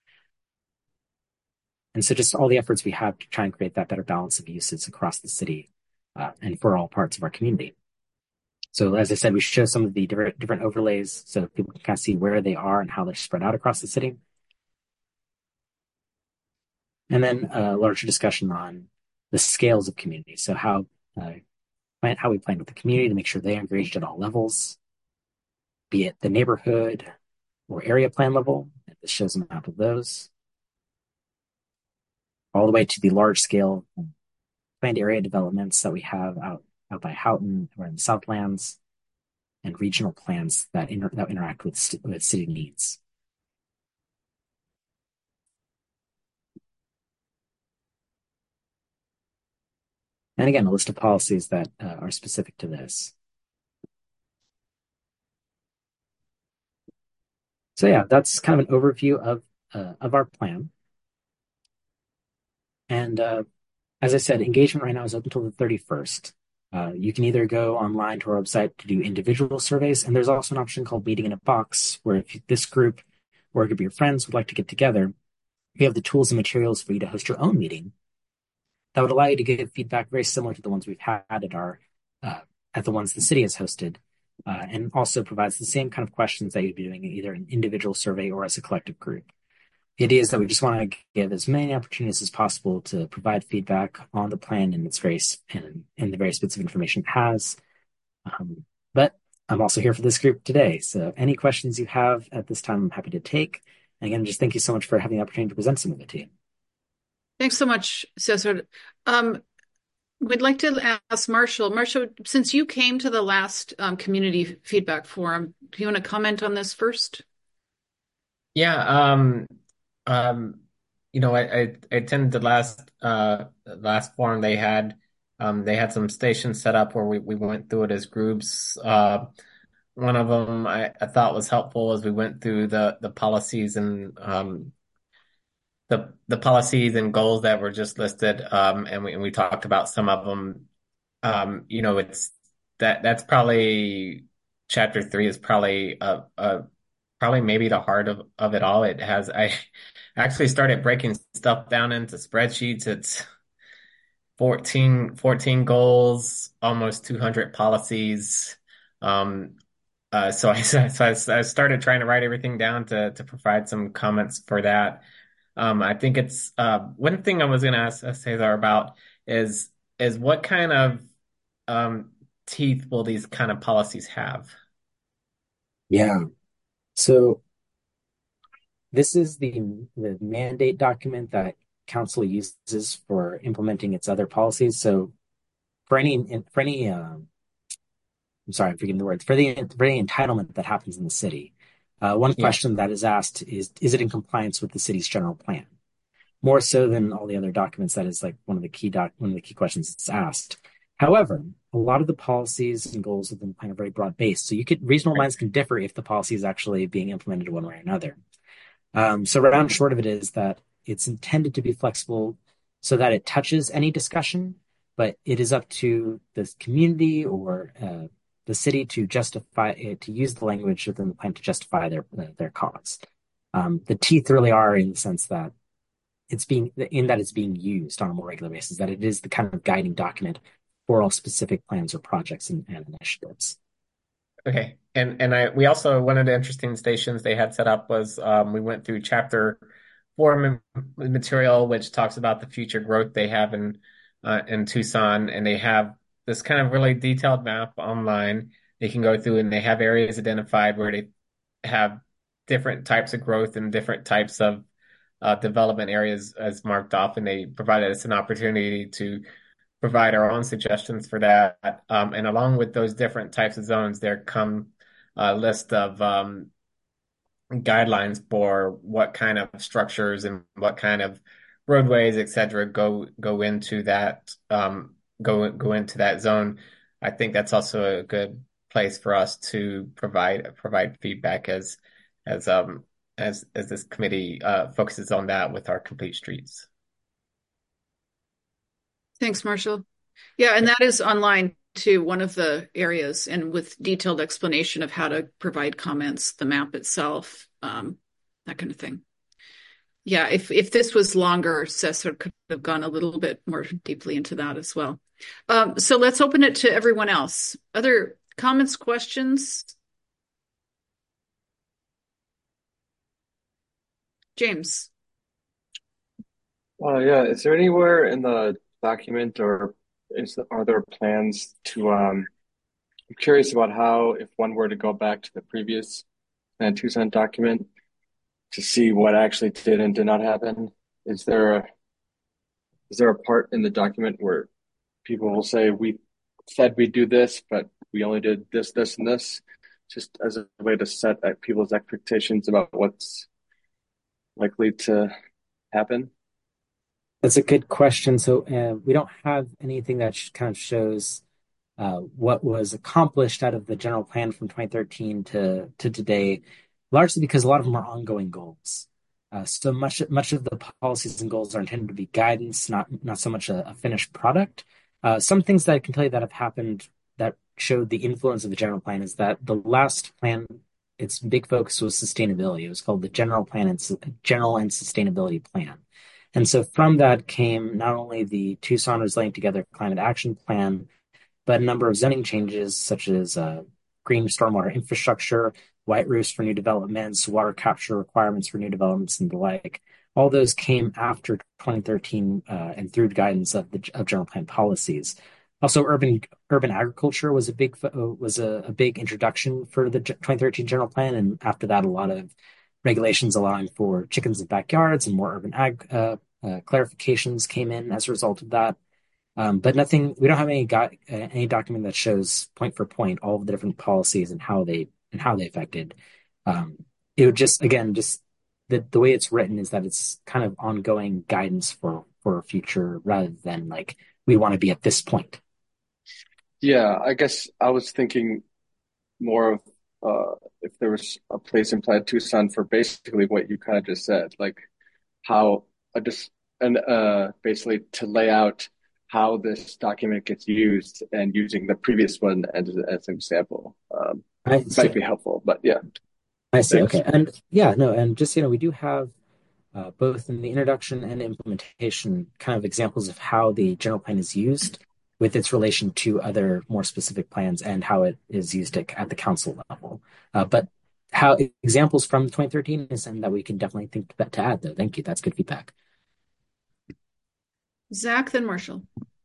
And so just all the efforts we have to try and create that better balance of uses across the city uh, and for all parts of our community. So as I said, we show some of the different, different overlays so people can kind of see where they are and how they're spread out across the city. And then a larger discussion on the scales of community. So how, uh, how we plan with the community to make sure they are engaged at all levels, be it the neighborhood or area plan level. This shows a map of those. All the way to the large scale planned area developments that we have out, out by Houghton or in the Southlands, and regional plans that, inter- that interact with, st- with city needs. And again, a list of policies that uh, are specific to this. So yeah, that's kind of an overview of uh, of our plan. And uh, as I said, engagement right now is open until the thirty-first. Uh, you can either go online to our website to do individual surveys, and there's also an option called Meeting in a Box, where if this group or a group of your friends would like to get together, we have the tools and materials for you to host your own meeting that would allow you to give feedback very similar to the ones we've had at our uh, at the ones the city has hosted, uh, and also provides the same kind of questions that you'd be doing in either an individual survey or as a collective group. The idea is that we just want to give as many opportunities as possible to provide feedback on the plan and its various and, and the various bits of information it has. Um, but I'm also here for this group today, so any questions you have at this time, I'm happy to take. And again, just thank you so much for having the opportunity to present some of it to you. Thanks so much, Cesar. Um, we'd like to ask Marshall. Marshall, since you came to the last um, community feedback forum, do you want to comment on this first? Yeah, um, um, you know, I, I, I attended the last uh last forum they had. Um, they had some stations set up where we, we went through it as groups. Uh, one of them I, I thought was helpful as we went through the the policies and um the the policies and goals that were just listed, um, and we and we talked about some of them. Um, you know, it's that that's probably chapter three is probably a, a probably maybe the heart of of it all. It has I actually started breaking stuff down into spreadsheets. It's fourteen, fourteen goals, almost two hundred policies. Um, uh, so I so I, I started trying to write everything down to to provide some comments for that. Um, I think it's uh, one thing I was going to ask Cesar about is is what kind of um, teeth will these kind of policies have? Yeah. So this is the the mandate document that council uses for implementing its other policies. So for any for any um, I'm sorry, I'm forgetting the words for the for any entitlement that happens in the city, Uh, one Yeah. question that is asked is, is it in compliance with the city's general plan? More so than all the other documents, that is like one of the key doc, one of the key questions that's asked. However, a lot of the policies and goals within the plan are very broad based. So you could reasonable minds can differ if the policy is actually being implemented one way or another. Um, so round short of it is that it's intended to be flexible so that it touches any discussion, but it is up to the community or uh, the city to justify it, to use the language within the plan to justify their their cause. Um, the teeth really are in the sense that it's being in that it's being used on a more regular basis, that it is the kind of guiding document for all specific plans or projects and, and initiatives. Okay. And and I we also one of the interesting stations they had set up was um, we went through chapter four material, which talks about the future growth they have in uh, in Tucson, and they have this kind of really detailed map online they can go through, and they have areas identified where they have different types of growth and different types of uh, development areas as marked off, and they provided us an opportunity to provide our own suggestions for that. Um, and along with those different types of zones, there come a list of um, guidelines for what kind of structures and what kind of roadways, et cetera, go go into that um, go go into that zone. I think that's also a good place for us to provide provide feedback as as um as as this committee uh, focuses on that with our complete streets. Thanks, Marshall. Yeah, and that is online too, one of the areas, and with detailed explanation of how to provide comments, the map itself, um, that kind of thing. Yeah, if if this was longer, Cesar could have gone a little bit more deeply into that as well. Um, so let's open it to everyone else. Other comments, questions? James. Uh, yeah, is there anywhere in the document or is are there plans to um I'm curious about how if one were to go back to the previous Plan Tucson document to see what actually did and did not happen, is there a is there a part in the document where people will say we said we'd do this, but we only did this, this, and this, just as a way to set uh, people's expectations about what's likely to happen? That's a good question. So uh, we don't have anything that sh- kind of shows uh, what was accomplished out of the general plan from twenty thirteen to to today, largely because a lot of them are ongoing goals. Uh, so much much of the policies and goals are intended to be guidance, not not so much a, a finished product. Uh, some things that I can tell you that have happened that showed the influence of the general plan is that the last plan, its big focus was sustainability. It was called the General Plan and Su- General and Sustainability Plan. And so from that came not only the Tucson Resilient Together Climate Action Plan, but a number of zoning changes such as uh, green stormwater infrastructure, white roofs for new developments, water capture requirements for new developments, and the like. All those came after twenty thirteen uh, and through guidance of the of general plan policies. Also, urban urban agriculture was a big was a, a big introduction for the twenty thirteen general plan, and after that, a lot of regulations allowing for chickens in backyards and more urban ag uh, uh, clarifications came in as a result of that. Um, but nothing, we don't have any got, uh, any document that shows point for point all of the different policies and how they and how they affected. Um, it would just again just the the way it's written is that it's kind of ongoing guidance for for a future rather than like we want to be at this point. Yeah, I guess I was thinking more of uh, if there was a place in Plaid Tucson for basically what you kind of just said, like how uh, just and uh, basically to lay out how this document gets used and using the previous one as, as an example um, I see. might be helpful. But yeah, I see. thanks. Okay, and yeah, no, and just you know, we do have uh, both in the introduction and implementation kind of examples of how the general plan is used with its relation to other more specific plans and how it is used at, at the council level. Uh, but how examples from twenty thirteen is something that we can definitely think to add, though. Thank you. That's good feedback. Zach, then Marshall.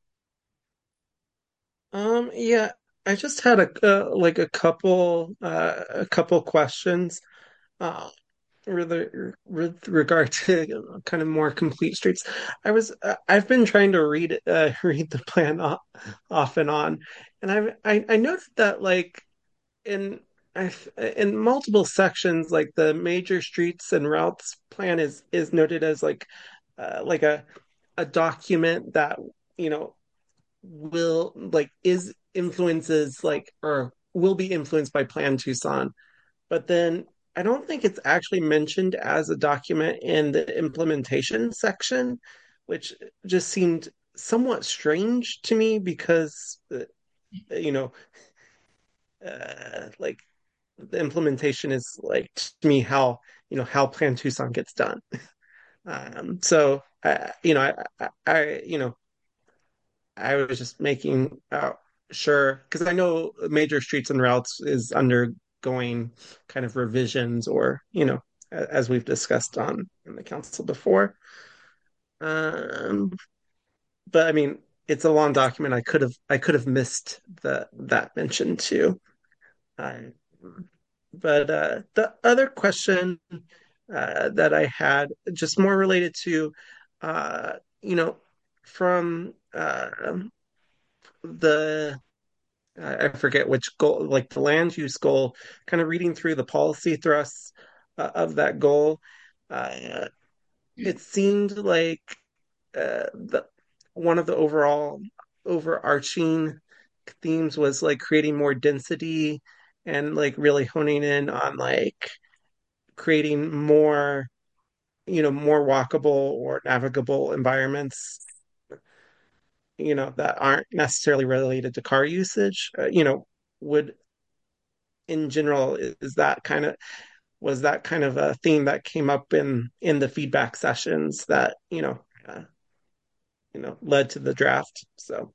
Um, yeah, I just had a uh, like a couple uh, a couple questions uh, with, with regard to kind of more complete streets. I was uh, I've been trying to read uh, read the plan off, off and on, and I've, I I noticed that like in I in multiple sections, like the major streets and routes plan is is noted as like uh, like a a document that you know will like is influences like or will be influenced by Plan Tucson. But then I don't think it's actually mentioned as a document in the implementation section, which just seemed somewhat strange to me because uh, you know uh, like the implementation is like to me how you know how Plan Tucson gets done. Um, so I, you know, I, I, I, you know, I was just making uh, sure because I know major streets and routes is undergoing kind of revisions, or you know, as we've discussed on in the council before. Um, but I mean, it's a long document. I could have I could have missed the that mention too. Uh, but uh, the other question uh, that I had, just more related to, uh, you know, from uh, the, I forget which goal, like the land use goal, kind of reading through the policy thrusts uh, of that goal, uh, it seemed like uh, the one of the overall overarching themes was like creating more density and like really honing in on like creating more you know, more walkable or navigable environments, you know, that aren't necessarily related to car usage. Uh, you know, would in general is that kind of was that kind of a theme that came up in in the feedback sessions that you know uh, you know led to the draft. So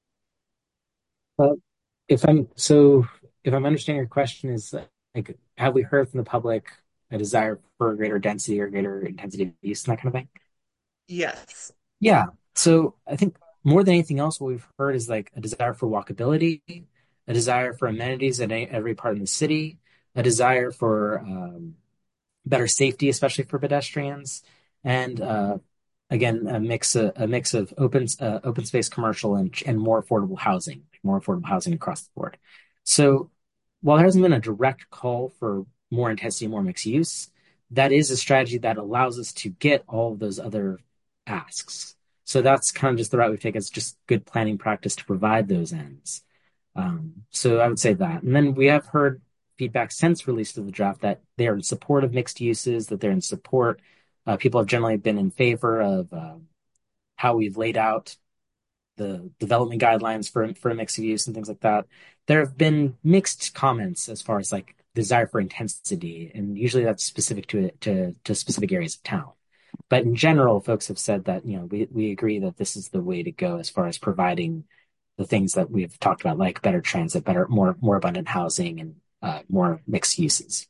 Uh, if I'm so, if I'm understanding your question is uh, like, have we heard from the public a desire for greater density or greater intensity of use and that kind of thing? yes, Yeah. So I think more than anything else, what we've heard is like a desire for walkability, a desire for amenities in a- every part of the city, a desire for um, better safety, especially for pedestrians, and uh, again, a mix of, a mix of open uh, open space, commercial, and and more affordable housing, more affordable housing across the board. So while there hasn't been a direct call for more intensity, more mixed use, that is a strategy that allows us to get all of those other asks. So that's kind of just the route we take as just good planning practice to provide those ends. Um, so I would say that. And then we have heard feedback since release of the draft that they're in support of mixed uses, that they're in support. Uh, people have generally been in favor of uh, how we've laid out the development guidelines for for a mix of use and things like that. There have been mixed comments as far as like desire for intensity, and usually that's specific to to to specific areas of town. But in general, folks have said that you know we we agree that this is the way to go as far as providing the things that we've talked about, like better transit, better more more abundant housing, and uh, more mixed uses.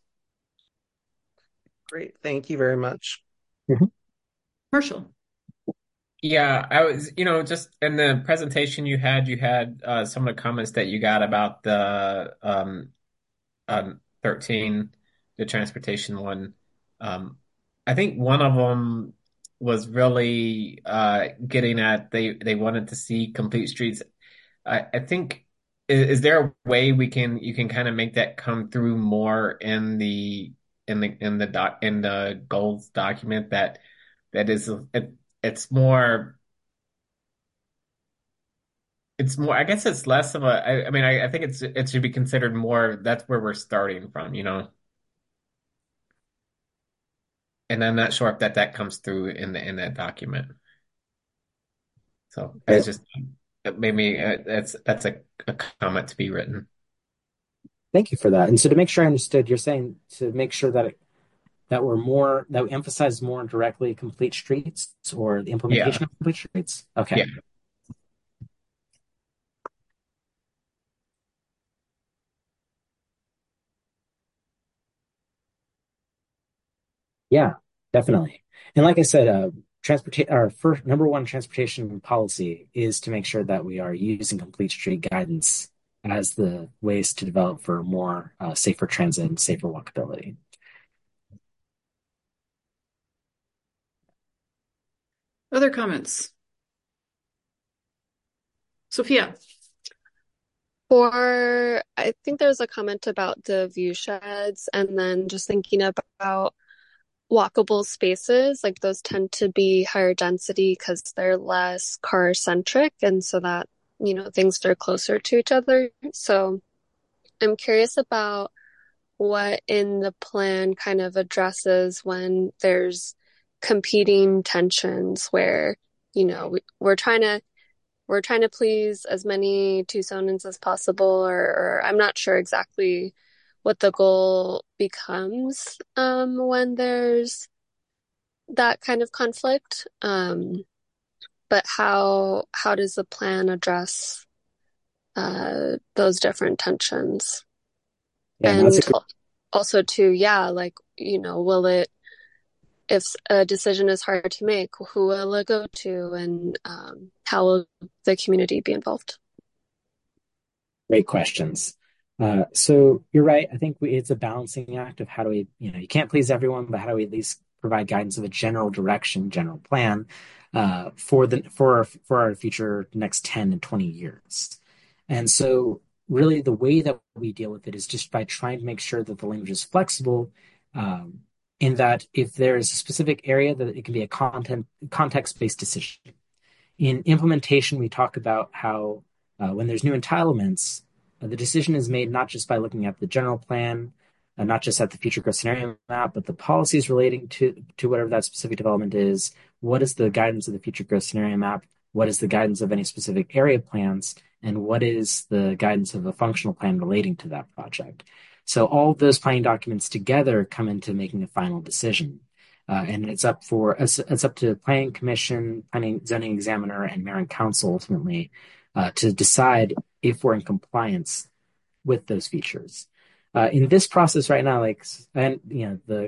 great, thank you very much. Mhm. Marshall. Yeah, I was, you know, just in the presentation you had, you had uh, some of the comments that you got about the um, um, thirteen, the transportation one. Um, I think one of them was really uh, getting at they they wanted to see complete streets. I, I think is, is there a way we can you can kind of make that come through more in the in the in the doc in the goals document that that is it, it's more it's more I guess it's less of a I, I mean I, I think it's it should be considered more that's where we're starting from, you know. And I'm not sure if that that comes through in the in that document. So Okay. it's just maybe uh, that's that's a, a comment to be written. Thank you for that. And so to make sure I understood, you're saying to make sure that it, that we're more that we emphasize more directly complete streets or the Yeah, implementation of complete streets. Okay. yeah. Yeah, definitely. And like I said, uh, transportation, our first number one transportation policy is to make sure that we are using complete street guidance as the ways to develop for more uh, safer transit and safer walkability. Other comments? Sophia. For, I think there's a comment about the view sheds, and then just thinking about walkable spaces, like those tend to be higher density because they're less car centric, and so that, you know, things are closer to each other. So I'm curious about what in the plan kind of addresses when there's competing tensions where, you know, we, we're trying to we're trying to please as many Tucsonans as possible, or, or I'm not sure exactly what the goal becomes um, when there's that kind of conflict. Um, but how how does the plan address uh, those different tensions? Yeah, no, that's a And great. also too, yeah, like, you know, will it, if a decision is hard to make, who will it go to, and um, how will the community be involved? Great questions. Uh, so you're right. I think we, it's a balancing act of how do we, you know, you can't please everyone, but how do we at least provide guidance of a general direction, general plan uh, for the for our, for our future next ten and twenty years. And so really the way that we deal with it is just by trying to make sure that the language is flexible, um, in that if there is a specific area that it can be a content context-based decision. In implementation, we talk about how uh, when there's new entitlements, uh, the decision is made not just by looking at the general plan, uh, not just at the future growth scenario map, but the policies relating to, to whatever that specific development is. What is the guidance of the future growth scenario map? What is the guidance of any specific area plans? And what is the guidance of a functional plan relating to that project? So all of those planning documents together come into making a final decision. Uh, and it's up for it's, it's up to planning commission, planning zoning examiner, and mayor and council ultimately uh, to decide if we're in compliance with those features. Uh, in this process right now, like, and you know, the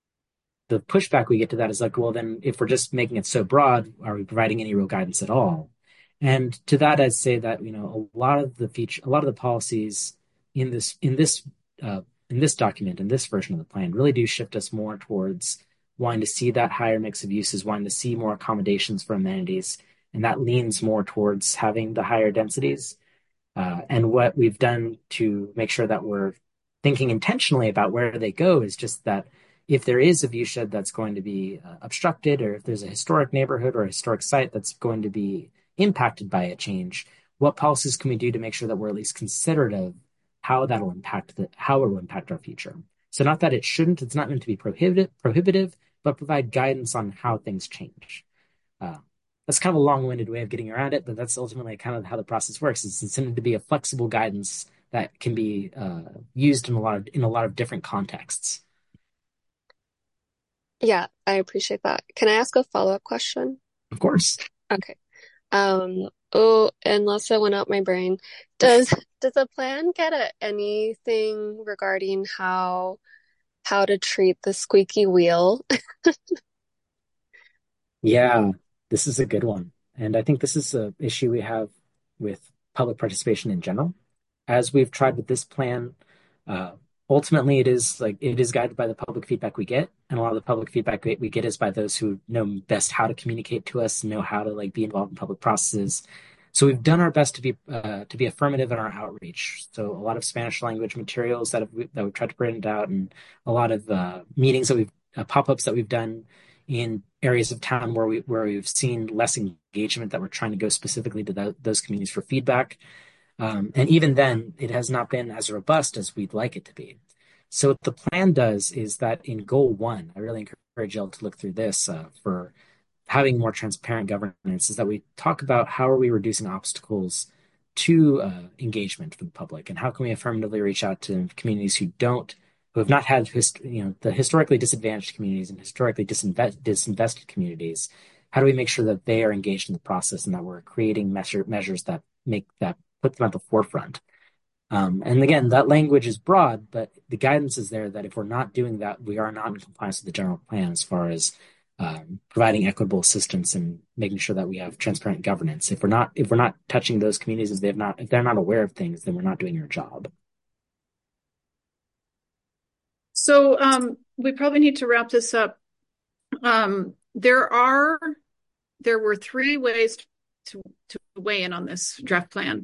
the pushback we get to that is like, well, then if we're just making it so broad, are we providing any real guidance at all? And to that, I'd say that, you know, a lot of the feature, a lot of the policies in this in this uh, in this document, in this version of the plan, really do shift us more towards wanting to see that higher mix of uses, wanting to see more accommodations for amenities, and that leans more towards having the higher densities. Uh, and what we've done to make sure that we're thinking intentionally about where they go is just that if there is a viewshed that's going to be uh, obstructed, or if there's a historic neighborhood or a historic site that's going to be impacted by a change, what policies can we do to make sure that we're at least considerate of how that'll impact the, how it will impact our future? So not that it shouldn't, it's not meant to be prohibitive, prohibitive, but provide guidance on how things change. Uh, that's kind of a long-winded way of getting around it, but that's ultimately kind of how the process works. It's intended to be a flexible guidance that can be uh, used in a lot of in a lot of different contexts. Yeah, I appreciate that. Can I ask a follow-up question? Of course. Okay. Um, oh, unless it went out my brain. Does does the plan get at anything regarding how how to treat the squeaky wheel? Yeah, this is a good one. And I think this is an issue we have with public participation in general. As we've tried with this plan, uh, ultimately it is like it is guided by the public feedback we get, and a lot of the public feedback we we get is by those who know best how to communicate to us, know how to like be involved in public processes. So we've done our best to be uh, to be affirmative in our outreach. So a lot of Spanish language materials that have, that we've tried to print out, and a lot of uh, meetings that we've uh, pop-ups that we've done in areas of town where we where we've seen less engagement, that we're trying to go specifically to the, those communities for feedback. Um, and even then, it has not been as robust as we'd like it to be. So what the plan does is that in goal one, I really encourage y'all to look through this uh, for having more transparent governance, is that we talk about how are we reducing obstacles to uh, engagement for the public, and how can we affirmatively reach out to communities who don't, who have not had, hist- you know, the historically disadvantaged communities and historically disinvest- disinvested communities. How do we make sure that they are engaged in the process, and that we're creating measure- measures that make that put them at the forefront? Um, and again, that language is broad, but the guidance is there that if we're not doing that, we are not in compliance with the general plan as far as um, providing equitable assistance and making sure that we have transparent governance. If we're not, if we're not touching those communities, if they're not, if they're not aware of things, then we're not doing our job. So um, we probably need to wrap this up. Um, there are, there were three ways to, to weigh in on this draft plan.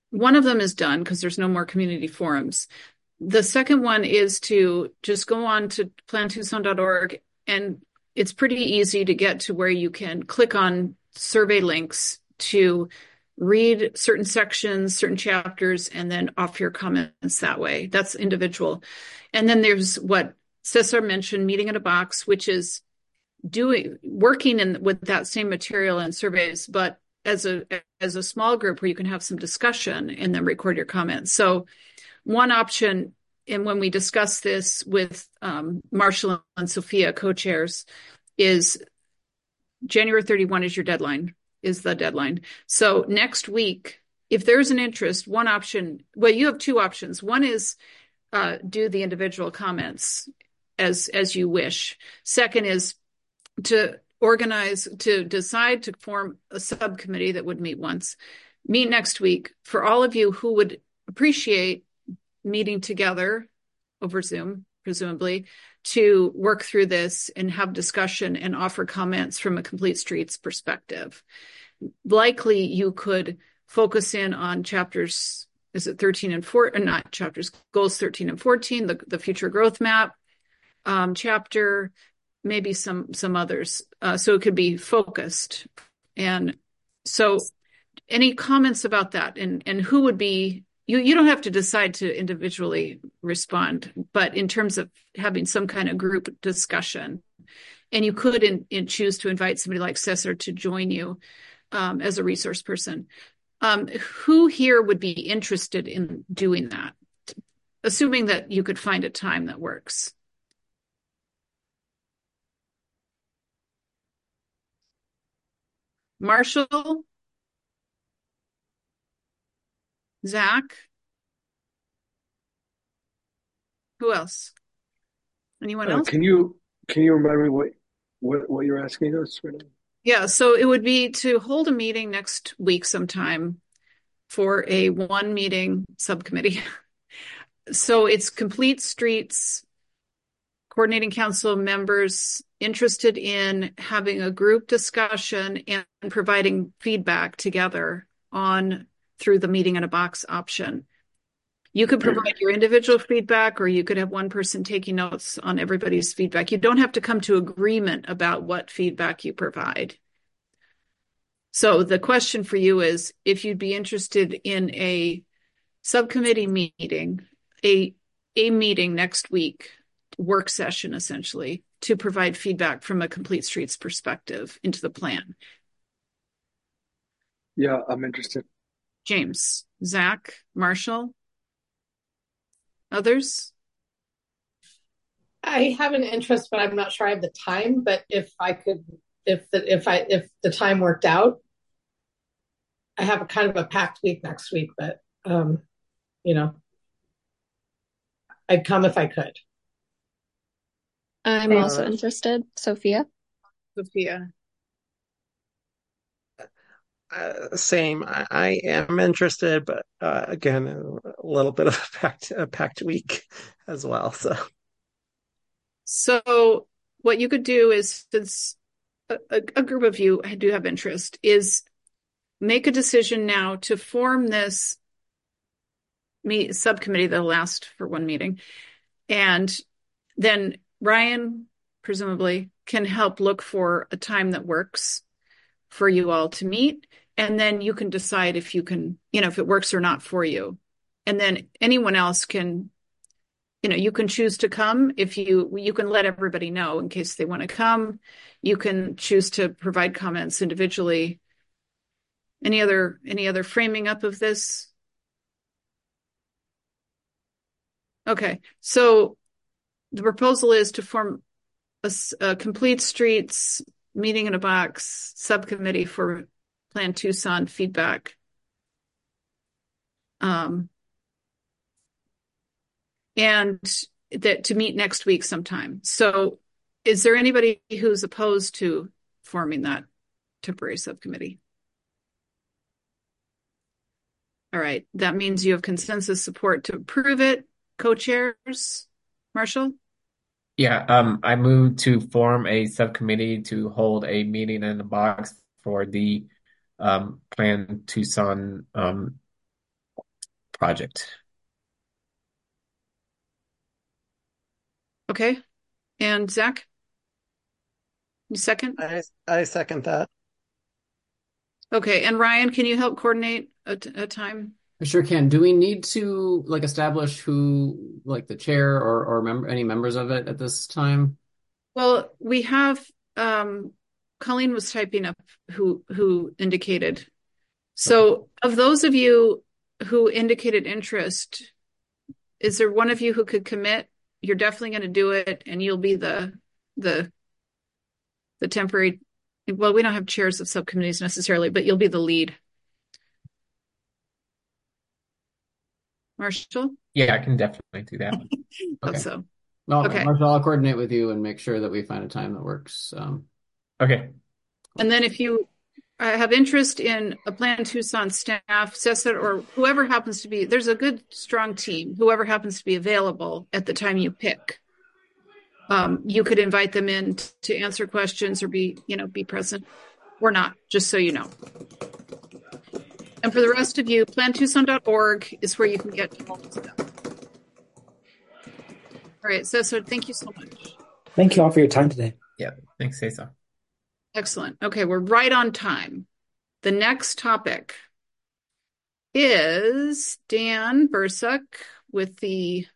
one of them is done because there's no more community forums. The second one is to just go on to plan tucson dot org, and it's pretty easy to get to where you can click on survey links to read certain sections, certain chapters, and then offer your comments that way. That's individual. And then there's what Cesar mentioned, Meeting in a Box, which is doing working in with that same material and surveys, but as a as a small group where you can have some discussion and then record your comments. So one option, and when we discuss this with um, Marshall and Sophia, co-chairs, is January thirty-first is your deadline, is the deadline. So next week, if there's an interest, one option, well, you have two options. One is uh, do the individual comments as as you wish. Second is to organize, to decide to form a subcommittee that would meet once, meet next week for all of you who would appreciate meeting together over Zoom, presumably, to work through this and have discussion and offer comments from a Complete Streets perspective. Likely you could focus in on chapters, is it thirteen and fourteen, not chapters, goals thirteen and fourteen, the, the future growth map um, chapter, maybe some some others. Uh, so it could be focused. And so any comments about that, and, and who would be, you, you don't have to decide to individually respond, but in terms of having some kind of group discussion, and you could in, in choose to invite somebody like Cesar to join you um, as a resource person. Um, who here would be interested in doing that, assuming that you could find a time that works? Marshall? Zach? Who else? Anyone Uh, else? can you can you remind me what what what you're asking us right now? Yeah, so it would be to hold a meeting next week sometime for a one meeting subcommittee. So it's Complete Streets Coordinating Council members interested in having a group discussion and providing feedback together on through the Meeting in a Box option. You could provide your individual feedback, or you could have one person taking notes on everybody's feedback. You don't have to come to agreement about what feedback you provide. So the question for you is, if you'd be interested in a subcommittee meeting, a, a meeting next week, work session essentially, to provide feedback from a Complete Streets perspective into the plan. Yeah, I'm interested. James, Zach, Marshall, others? I have an interest, but I'm not sure I have the time. But if I could, if the if I if the time worked out, I have a kind of a packed week next week. But um, you know, I'd come if I could. I'm Uh, also interested. Sophia? Sophia. uh, same. I, I am interested, but uh, again, a little bit of a packed a packed week as well. So So what you could do is, since a, a, a group of you do have interest, is make a decision now to form this meet, subcommittee that'll last for one meeting. And then Ryan, presumably, can help look for a time that works for you all to meet. And then you can decide if you can, you know, if it works or not for you. And then anyone else can, you know, you can choose to come. If you, you can let everybody know in case they want to come. You can choose to provide comments individually. Any other, any other framing up of this? Okay, so the proposal is to form a, a Complete Streets Meeting in a Box subcommittee for Plan Tucson feedback. Um, and that to meet next week sometime. So is there anybody who's opposed to forming that temporary subcommittee? All right, that means you have consensus support to approve it. Co-chairs, Marshall? Yeah, um, I move to form a subcommittee to hold a meeting in the box for the um, Plan Tucson um, project. Okay. And Zach, you second? I I second that. Okay. And Ryan, can you help coordinate a, a time? I sure can. Do we need to like establish who, like the chair or or member, any members of it at this time? Well, we have um Colleen was typing up who who indicated. So of those of you who indicated interest, is there one of you who could commit? You're definitely going to do it, and you'll be the the the temporary. Well, we don't have chairs of subcommittees necessarily, but you'll be the lead. Marshall? Yeah, I can definitely do that. Hope Okay. so. Well, Okay. Marshall, I'll coordinate with you and make sure that we find a time that works. Um, Okay. And then if you uh, have interest in a Plan Tucson staff, Cessa, or whoever happens to be, there's a good, strong team, whoever happens to be available at the time you pick. Um, you could invite them in t- to answer questions or be, you know, be present or not, just so you know. And for the rest of you, plan tucson dot org is where you can get all this stuff. All right, Cessa, thank you so much. Thank you all for your time today. Yeah, thanks, Cesa. Excellent. Okay, we're right on time. The next topic is Dan Bursuck with the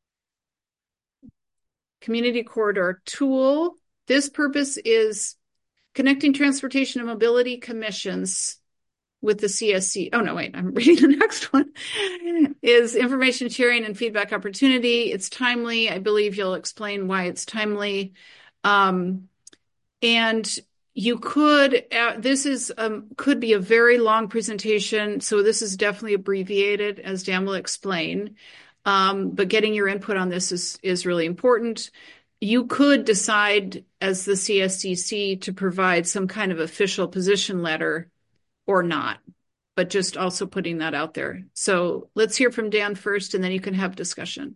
Community Corridor Tool. This purpose is connecting transportation and mobility commissions with the C S C. Oh, no, wait, I'm reading the next one. Is information sharing and feedback opportunity. It's timely. I believe you'll explain why it's timely. Um, and you could, uh, this is, um, could be a very long presentation. So this is definitely abbreviated, as Dan will explain. Um, but getting your input on this is, is really important. You could decide as the C S C C to provide some kind of official position letter or not, but just also putting that out there. So let's hear from Dan first, and then you can have discussion.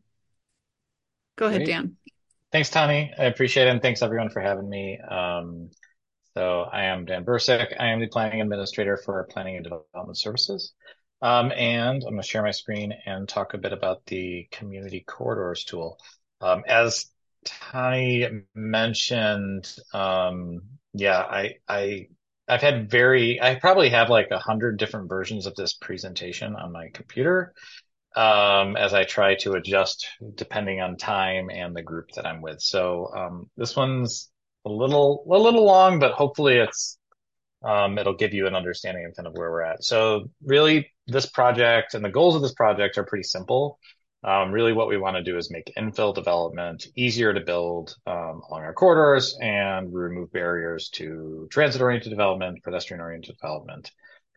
Go ahead, Great. Dan. Thanks, Tani. I appreciate it, and thanks everyone for having me. Um, so I am Dan Bursick. I am the Planning Administrator for Planning and Development Services. Um, and I'm going to share my screen and talk a bit about the Community Corridors tool. Um, as Tani mentioned, um, yeah, I, I, I've had very, I probably have like a hundred different versions of this presentation on my computer, um, as I try to adjust depending on time and the group that I'm with. So, um, this one's a little, a little long, but hopefully it's, um, it'll give you an understanding of kind of where we're at. So really this project and the goals of this project are pretty simple. Um, really what we want to do is make infill development easier to build um, along our corridors and remove barriers to transit-oriented development, pedestrian-oriented development.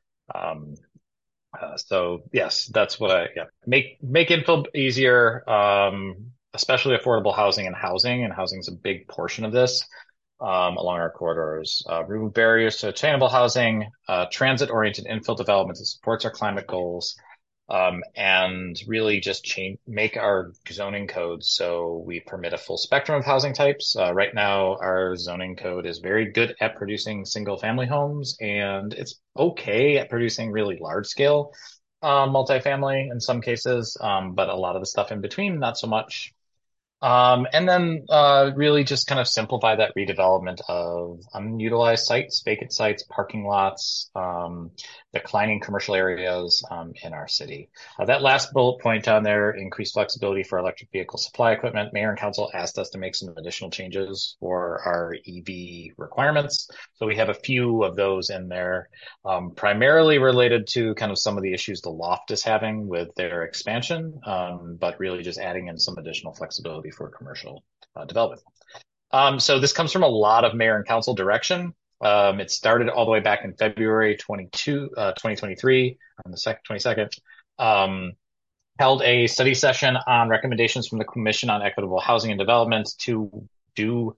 Um, uh, so yes, that's what I, yeah, make, make infill easier, um, especially affordable housing and housing, and housing is a big portion of this. Um, along our corridors, uh, remove barriers to attainable housing, uh, transit-oriented infill development that supports our climate goals, um, and really just change, make our zoning codes so we permit a full spectrum of housing types. Uh, right now, our zoning code is very good at producing single-family homes, and it's okay at producing really large-scale uh, multifamily in some cases, um, but a lot of the stuff in between, not so much. Um, and then, uh, really just kind of simplify that redevelopment of unutilized sites, vacant sites, parking lots, um, declining commercial areas, um, in our city. Uh, that last bullet point down there, increased flexibility for electric vehicle supply equipment. Mayor and council asked us to make some additional changes for our E V requirements. So we have a few of those in there, um, primarily related to kind of some of the issues the loft is having with their expansion, um, but really just adding in some additional flexibility for commercial uh, development. Um, so this comes from a lot of mayor and council direction. Um, it started all the way back in February twenty-two, uh, twenty twenty-three, on the second, twenty-second, um, held a study session on recommendations from the Commission on Equitable Housing and Development to do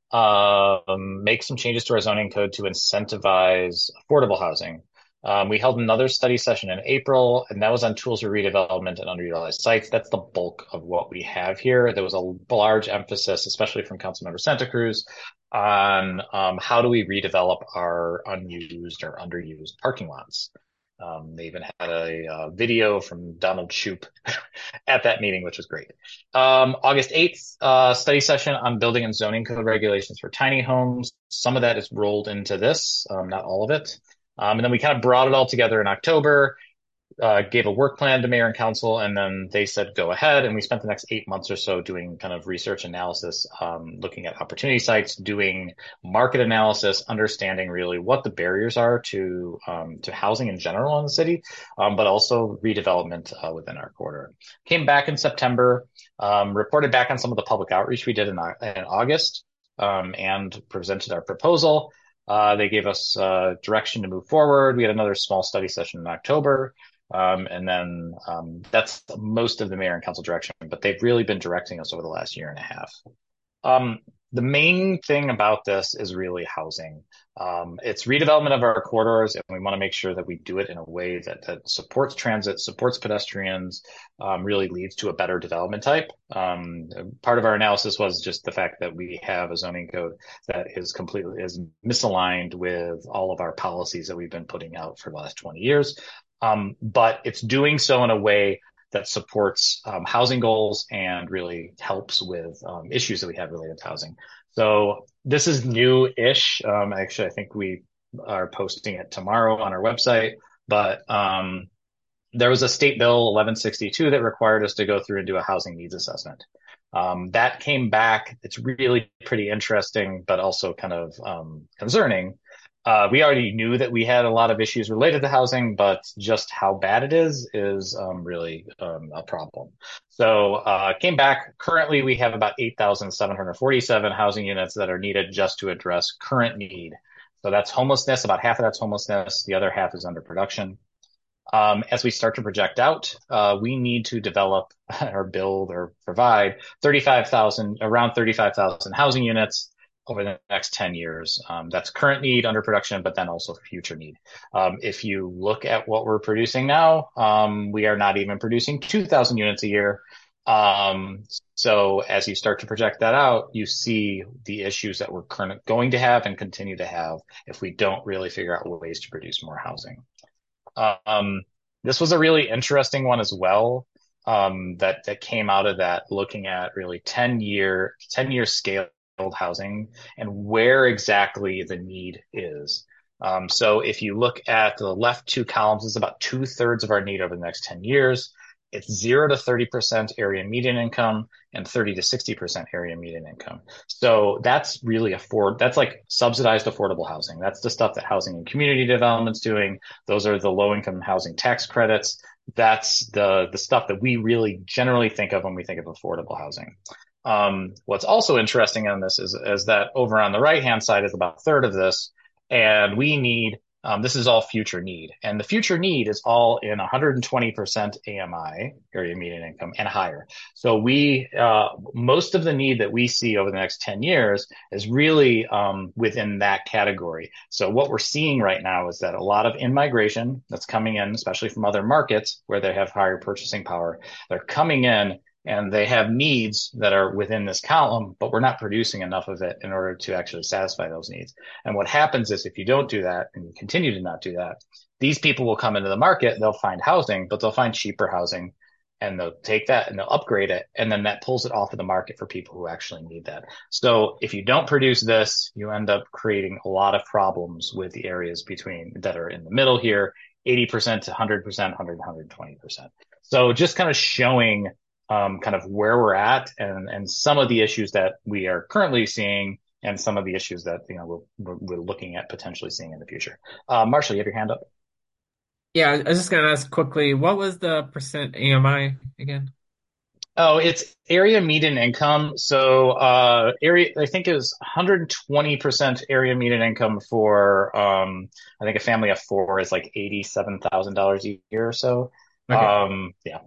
um, make some changes to our zoning code to incentivize affordable housing. Um, we held another study session in April, and that was on tools for redevelopment and underutilized sites. That's the bulk of what we have here. There was a large emphasis, especially from Councilmember Santa Cruz, on um, how do we redevelop our unused or underused parking lots. Um, they even had a uh, video from Donald Shoup at that meeting, which was great. Um, August eighth, uh, study session on building and zoning code regulations for tiny homes. Some of that is rolled into this, um, not all of it. Um, and then we kind of brought it all together in October, uh, gave a work plan to mayor and council, and then they said, go ahead. And we spent the next eight months or so doing kind of research analysis, um, looking at opportunity sites, doing market analysis, understanding really what the barriers are to, um, to housing in general in the city, um, but also redevelopment uh, within our corridor. Came back in September, um, reported back on some of the public outreach we did in, in August, um, and presented our proposal. Uh, they gave us uh, direction to move forward. We had another small study session in October. Um, and then um, that's most of the mayor and council direction, but they've really been directing us over the last year and a half. Um, the main thing about this is really housing. Um, it's redevelopment of our corridors, and we want to make sure that we do it in a way that, that supports transit, supports pedestrians, um, really leads to a better development type. Um, part of our analysis was just the fact that we have a zoning code that is completely is misaligned with all of our policies that we've been putting out for the last twenty years. Um, but it's doing so in a way that supports um, housing goals and really helps with um, issues that we have related to housing. So this is new-ish. Um, actually, I think we are posting it tomorrow on our website. But um, there was a State Bill eleven sixty-two that required us to go through and do a housing needs assessment. Um, that came back. It's really pretty interesting, but also kind of um, concerning. Uh, we already knew that we had a lot of issues related to housing, but just how bad it is is um, really um, a problem. So uh, came back. Currently, we have about eight thousand seven hundred forty-seven housing units that are needed just to address current need. So that's homelessness. About half of that's homelessness. The other half is under production. Um, as we start to project out, uh, we need to develop or build or provide thirty-five thousand, around thirty-five thousand housing units over the next ten years. Um, that's current need under production, but then also future need. Um, if you look at what we're producing now, um, we are not even producing two thousand units a year. Um, so as you start to project that out, you see the issues that we're current, going to have and continue to have if we don't really figure out ways to produce more housing. Um, this was a really interesting one as well. Um, that, that came out of that, looking at really ten year, ten year scale housing and where exactly the need is. Um, so if you look at the left two columns, it's about two thirds of our need over the next ten years. It's zero to thirty percent area median income and thirty to sixty percent area median income. So that's really afford, that's like subsidized affordable housing. That's the stuff that Housing and Community Development's doing. Those are the low income housing tax credits. That's the, the stuff that we really generally think of when we think of affordable housing. Um, what's also interesting on this is, is that over on the right-hand side is about a third of this, and we need, um, this is all future need, and the future need is all in one hundred twenty percent A M I, area median income, and higher. So we, uh, most of the need that we see over the next ten years is really, um, within that category. So what we're seeing right now is that a lot of in-migration that's coming in, especially from other markets where they have higher purchasing power, they're coming in and they have needs that are within this column, but we're not producing enough of it in order to actually satisfy those needs. And what happens is if you don't do that and you continue to not do that, these people will come into the market, they'll find housing, but they'll find cheaper housing, and they'll take that and they'll upgrade it. And then that pulls it off of the market for people who actually need that. So if you don't produce this, you end up creating a lot of problems with the areas between that are in the middle here, eighty percent to one hundred percent, one hundred, one hundred twenty percent. So just kind of showing Um, kind of where we're at and, and some of the issues that we are currently seeing and some of the issues that, you know, we're, we're looking at potentially seeing in the future. Uh, Marshall, you have your hand up. Yeah, I was just going to ask quickly, what was the percent A M I again? Oh, it's area median income. So, uh, area, I think it was one hundred twenty percent area median income for, um, I think a family of four is like eighty-seven thousand dollars a year or so. Okay. Um, yeah.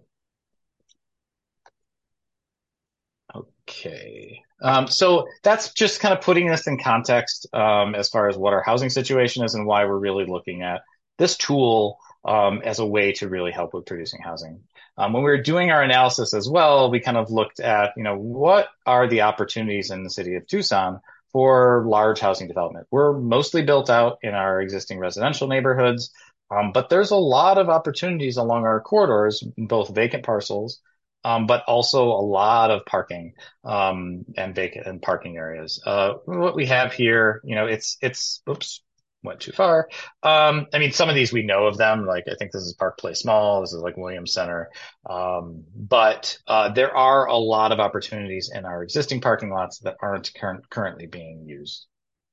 Okay. Um, so that's just kind of putting this in context um, as far as what our housing situation is and why we're really looking at this tool um, as a way to really help with producing housing. Um, when we were doing our analysis as well, we kind of looked at, you know, what are the opportunities in the city of Tucson for large housing development? We're mostly built out in our existing residential neighborhoods. Um, but there's a lot of opportunities along our corridors, both vacant parcels, um, but also a lot of parking um, and vacant and parking areas. Uh, what we have here, you know, it's it's oops. Went too far. Um, I mean, some of these we know of them. Like I think this is Park Place Mall. This is like Williams Center. Um, but uh, there are a lot of opportunities in our existing parking lots that aren't current, currently being used.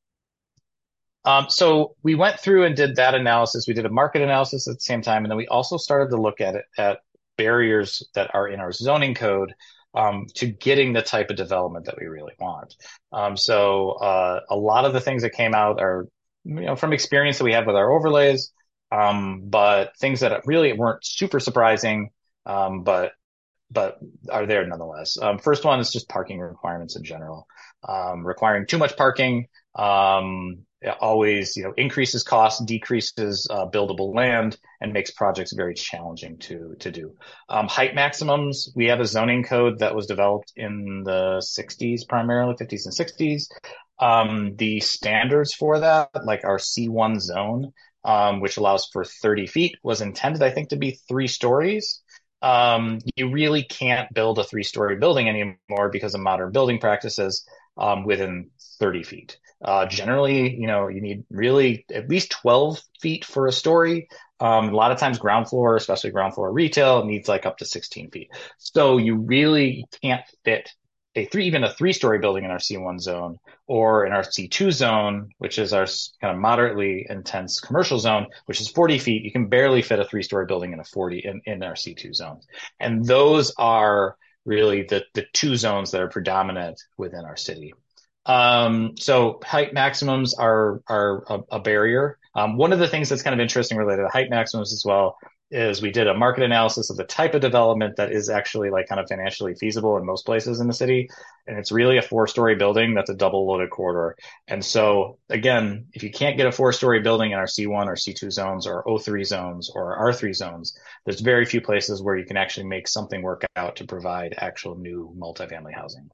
Um, so we went through and did that analysis. We did a market analysis at the same time, and then we also started to look at it at barriers that are in our zoning code um, to getting the type of development that we really want. Um, so uh, a lot of the things that came out are, you know, from experience that we had with our overlays, um, but things that really weren't super surprising, um, but but are there nonetheless. Um, first one is just parking requirements in general. Um, requiring too much parking um, always, you know, increases costs, decreases uh, buildable land, and makes projects very challenging to to do. Um, height maximums. We have a zoning code that was developed in the sixties, primarily fifties and sixties. Um, the standards for that, like our C one zone, um, which allows for thirty feet, was intended, I think, to be three stories. Um, you really can't build a three-story building anymore because of modern building practices um, within thirty feet. Uh, generally, you know, you need really at least twelve feet for a story. Um, a lot of times ground floor, especially ground floor retail, needs like up to sixteen feet. So you really can't fit a three, even a three-story building in our C one zone or in our C two zone, which is our kind of moderately intense commercial zone, which is forty feet. You can barely fit a three-story building in a forty in, in our C two zone. And those are really the, the two zones that are predominant within our city. Um, so height maximums are, are a, a barrier. Um, one of the things that's kind of interesting related to height maximums as well is we did a market analysis of the type of development that is actually like kind of financially feasible in most places in the city. And it's really a four-story building that's a double loaded corridor. And so again, if you can't get a four-story building in our C one or C two zones or O three zones or R three zones, there's very few places where you can actually make something work out to provide actual new multifamily housing.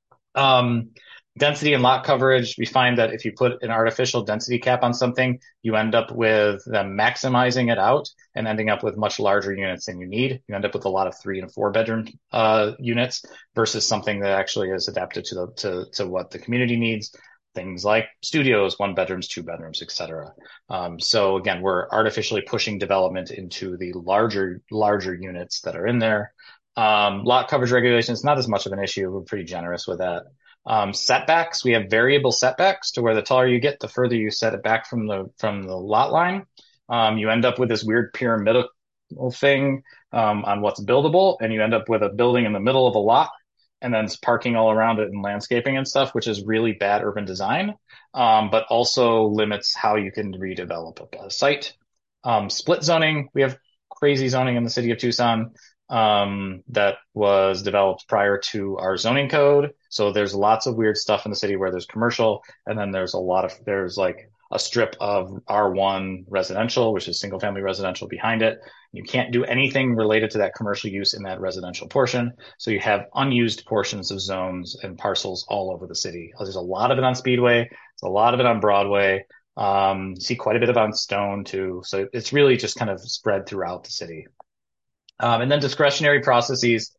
Um, Density and lot coverage, we find that if you put an artificial density cap on something, you end up with them maximizing it out and ending up with much larger units than you need. You end up with a lot of three and four bedroom uh, units versus something that actually is adapted to the to, to what the community needs. Things like studios, one bedrooms, two bedrooms, et cetera. Um, so again, we're artificially pushing development into the larger larger units that are in there. Um, lot coverage regulations, not as much of an issue. We're pretty generous with that. Um, setbacks, we have variable setbacks to where the taller you get, the further you set it back from the from the lot line. Um, you end up with this weird pyramidal thing um, on what's buildable, and you end up with a building in the middle of a lot, and then it's parking all around it and landscaping and stuff, which is really bad urban design, um, but also limits how you can redevelop a site. Um, split zoning, we have crazy zoning in the city of Tucson. Um, that was developed prior to our zoning code. So there's lots of weird stuff in the city where there's commercial, and then there's a lot of, there's like a strip of R one residential, which is single family residential behind it. You can't do anything related to that commercial use in that residential portion. So you have unused portions of zones and parcels all over the city. There's a lot of it on Speedway. There's a lot of it on Broadway. Um, you see quite a bit of it on Stone too. So it's really just kind of spread throughout the city. Um, and then discretionary processes.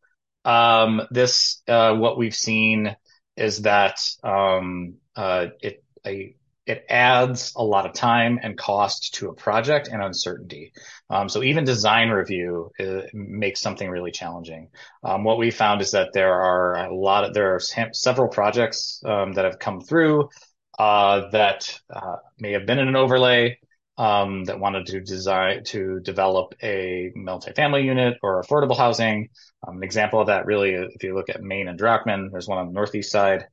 Um, this, uh, what we've seen is that, um, uh, it, a, it adds a lot of time and cost to a project and uncertainty. Um, so even design review uh, makes something really challenging. Um, what we found is that there are a lot of, there are several projects, um, that have come through, uh, that, uh, may have been in an overlay, Um, that wanted to design, to develop a multifamily unit or affordable housing. Um, an example of that really, if you look at Main and Drockman, there's one on the northeast side,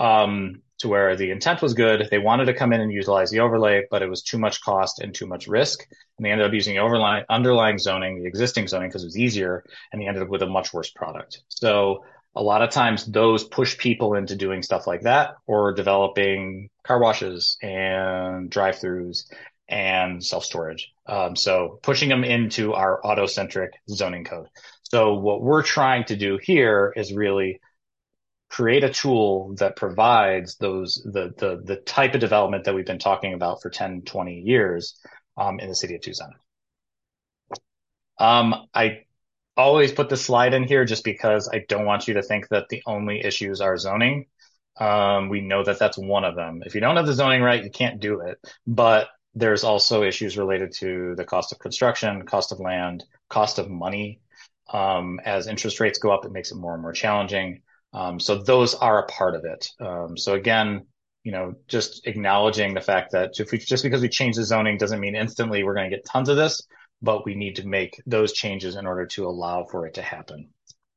um, to where the intent was good. They wanted to come in and utilize the overlay, but it was too much cost and too much risk. And they ended up using the overlying, underlying zoning, the existing zoning, because it was easier, and they ended up with a much worse product. So a lot of times those push people into doing stuff like that, or developing car washes and drive-throughs and self-storage. Um, so pushing them into our auto-centric zoning code. So what we're trying to do here is really create a tool that provides those, the, the, the type of development that we've been talking about for ten, twenty years, um, in the city of Tucson. Um, I always put the slide in here just because I don't want you to think that the only issues are zoning. Um, we know that that's one of them. If you don't have the zoning right, you can't do it. But there's also issues related to the cost of construction, cost of land, cost of money. Um, as interest rates go up, it makes it more and more challenging. Um, so those are a part of it. Um, so again, you know, just acknowledging the fact that if we, just because we change the zoning doesn't mean instantly we're going to get tons of this, but we need to make those changes in order to allow for it to happen.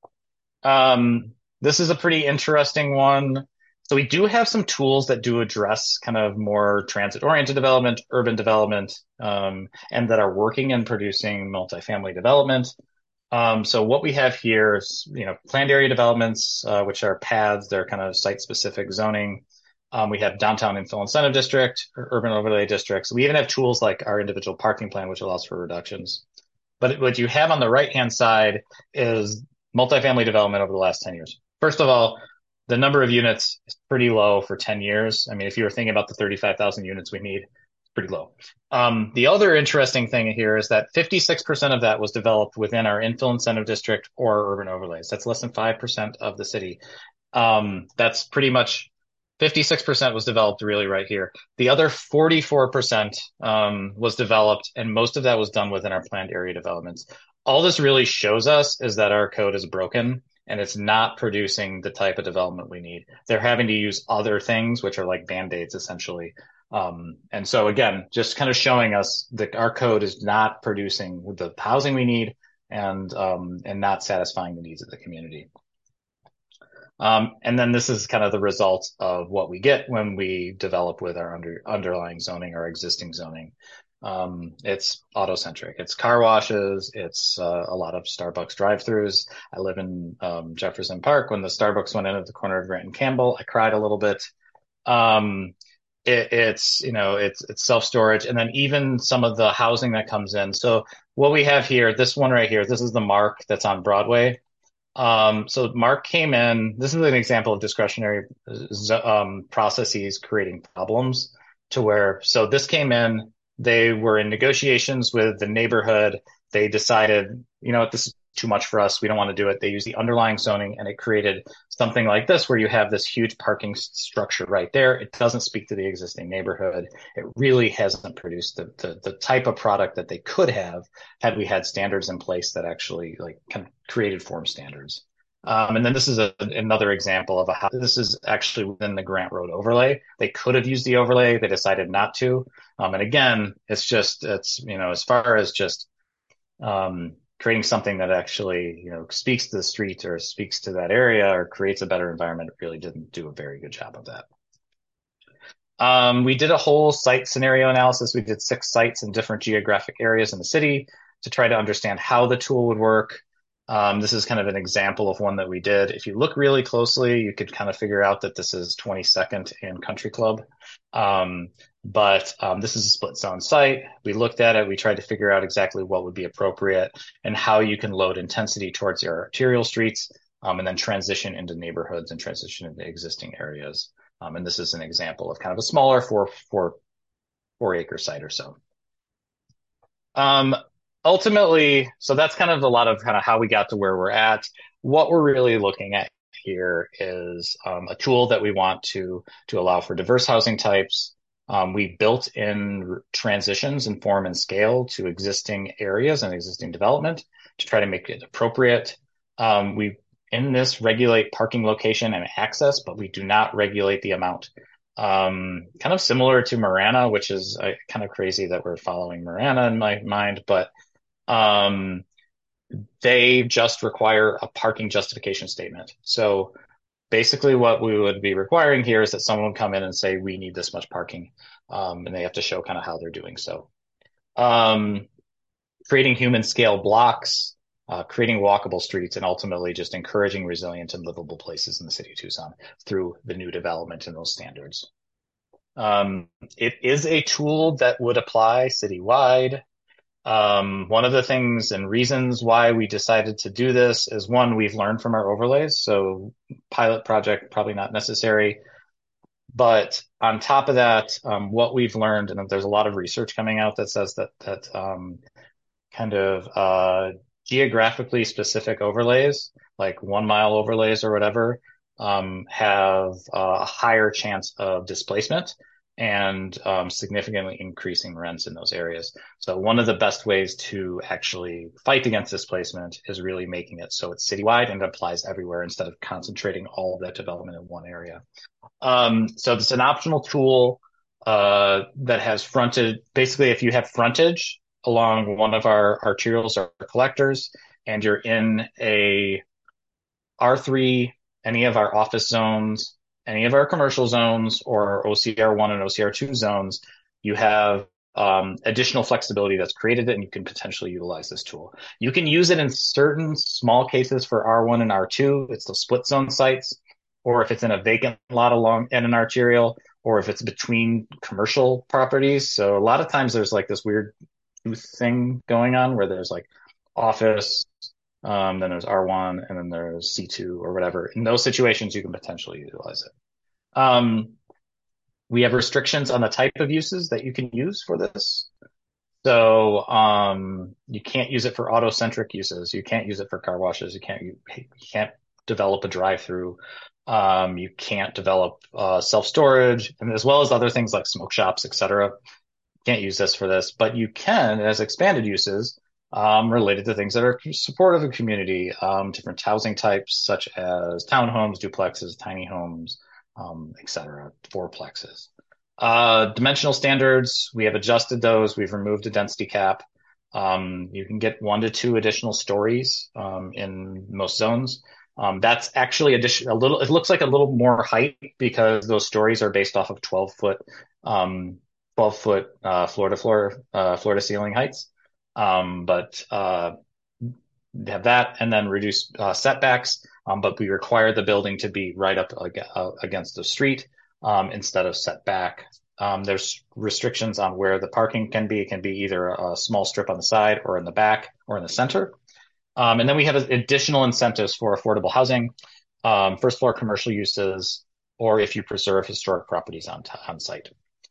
Um, this is a pretty interesting one. So we do have some tools that do address kind of more transit-oriented development, urban development, um, and that are working in producing multifamily development. Um, so what we have here is, you know, planned area developments, uh, which are paths. They're kind of site-specific zoning. Um, we have downtown infill incentive district, urban overlay districts. We even have tools like our individual parking plan, which allows for reductions. But what you have on the right-hand side is multifamily development over the last ten years. First of all, the number of units is pretty low for ten years. I mean, if you were thinking about the thirty-five thousand units we need, it's pretty low. Um, the other interesting thing here is that fifty-six percent of that was developed within our infill incentive district or urban overlays. That's less than five percent of the city. Um, that's pretty much fifty-six percent was developed really right here. The other forty-four percent um, was developed, and most of that was done within our planned area developments. All this really shows us is that our code is broken and it's not producing the type of development we need. They're having to use other things, which are like band-aids essentially. Um, and so again, just kind of showing us that our code is not producing the housing we need and um, and not satisfying the needs of the community. Um, and then this is kind of the result of what we get when we develop with our under, underlying zoning or existing zoning. Um, it's auto-centric. It's car washes. It's uh, a lot of Starbucks drive-throughs. I live in um, Jefferson Park. When the Starbucks went in at the corner of Grant and Campbell, I cried a little bit. Um, it, it's, you know, it's, it's self-storage. And then even some of the housing that comes in. So what we have here, this one right here, this is the Mark that's on Broadway. Um, so Mark came in, this is an example of discretionary um, processes creating problems to where, so this came in, they were in negotiations with the neighborhood. They decided, you know what, this is too much for us. We don't want to do it. They used the underlying zoning and it created something like this where you have this huge parking structure right there. It doesn't speak to the existing neighborhood. It really hasn't produced the, the, the type of product that they could have had we had standards in place that actually like kind of created form standards. Um, and then this is a, another example of a how this is actually within the Grant Road overlay. They could have used the overlay. They decided not to. Um, and again, it's just, it's, you know, as far as just, um, creating something that actually, you know, speaks to the street or speaks to that area or creates a better environment, it really didn't do a very good job of that. Um, we did a whole site scenario analysis. We did six sites in different geographic areas in the city to try to understand how the tool would work. Um, this is kind of an example of one that we did. If you look really closely, you could kind of figure out that this is twenty-second and Country Club. Um, but um, this is a split zone site. We looked at it. We tried to figure out exactly what would be appropriate and how you can load intensity towards your arterial streets um, and then transition into neighborhoods and transition into existing areas. Um, and this is an example of kind of a smaller four, four, four acre site or so. Um, ultimately, so that's kind of a lot of kind of how we got to where we're at. What we're really looking at here is um, a tool that we want to, to allow for diverse housing types. Um, we built in transitions in form and scale to existing areas and existing development to try to make it appropriate. Um, we in this regulate parking location and access, but we do not regulate the amount. Um, kind of similar to Marana, which is uh, kind of crazy that we're following Marana in my mind, but um, they just require a parking justification statement. So basically what we would be requiring here is that someone would come in and say, we need this much parking, um, and they have to show kind of how they're doing so. Um, creating human scale blocks, Uh, creating walkable streets, and ultimately just encouraging resilient and livable places in the city of Tucson through the new development and those standards. Um, it is a tool that would apply citywide. Um, one of the things and reasons why we decided to do this is, one, we've learned from our overlays, so pilot project probably not necessary. But on top of that, um, what we've learned, and there's a lot of research coming out that says that that um, kind of uh, geographically specific overlays, like one mile overlays or whatever, um, have uh, a higher chance of displacement and um, significantly increasing rents in those areas. So one of the best ways to actually fight against displacement is really making it so it's citywide and applies everywhere instead of concentrating all of that development in one area. Um, so it's an optional tool uh, that has fronted. Basically, if you have frontage along one of our arterials or collectors and you're in a R three, any of our office zones, any of our commercial zones, or O C R one and O C R two zones, you have um, additional flexibility that's created and you can potentially utilize this tool. You can use it in certain small cases for R one and R two. It's the split zone sites, or if it's in a vacant lot along in an arterial, or if it's between commercial properties. So a lot of times there's like this weird thing going on where there's like office, Um, then there's R one, and then there's C two or whatever. In those situations, you can potentially utilize it. Um, we have restrictions on the type of uses that you can use for this. So um, you can't use it for auto-centric uses. You can't use it for car washes. You can't you, you can't develop a drive-through. Um, you can't develop uh, self-storage, and as well as other things like smoke shops, et cetera. Can't use this for this, but you can as expanded uses. Um, related to things that are supportive of the community, um, different housing types such as townhomes, duplexes, tiny homes, um, et cetera, fourplexes. Uh, dimensional standards, we have adjusted those. We've removed a density cap. Um, you can get one to two additional stories um, in most zones. Um, that's actually addition, a little, it looks like a little more height because those stories are based off of twelve foot, um, twelve foot uh, floor to floor, uh, floor to ceiling heights. Um, but, uh, have that and then reduce, uh, setbacks. Um, but we require the building to be right up ag- uh, against the street, um, instead of set back. Um, there's restrictions on where the parking can be. It can be either a small strip on the side or in the back or in the center. Um, and then we have additional incentives for affordable housing, um, first floor commercial uses, or if you preserve historic properties on, t- on site.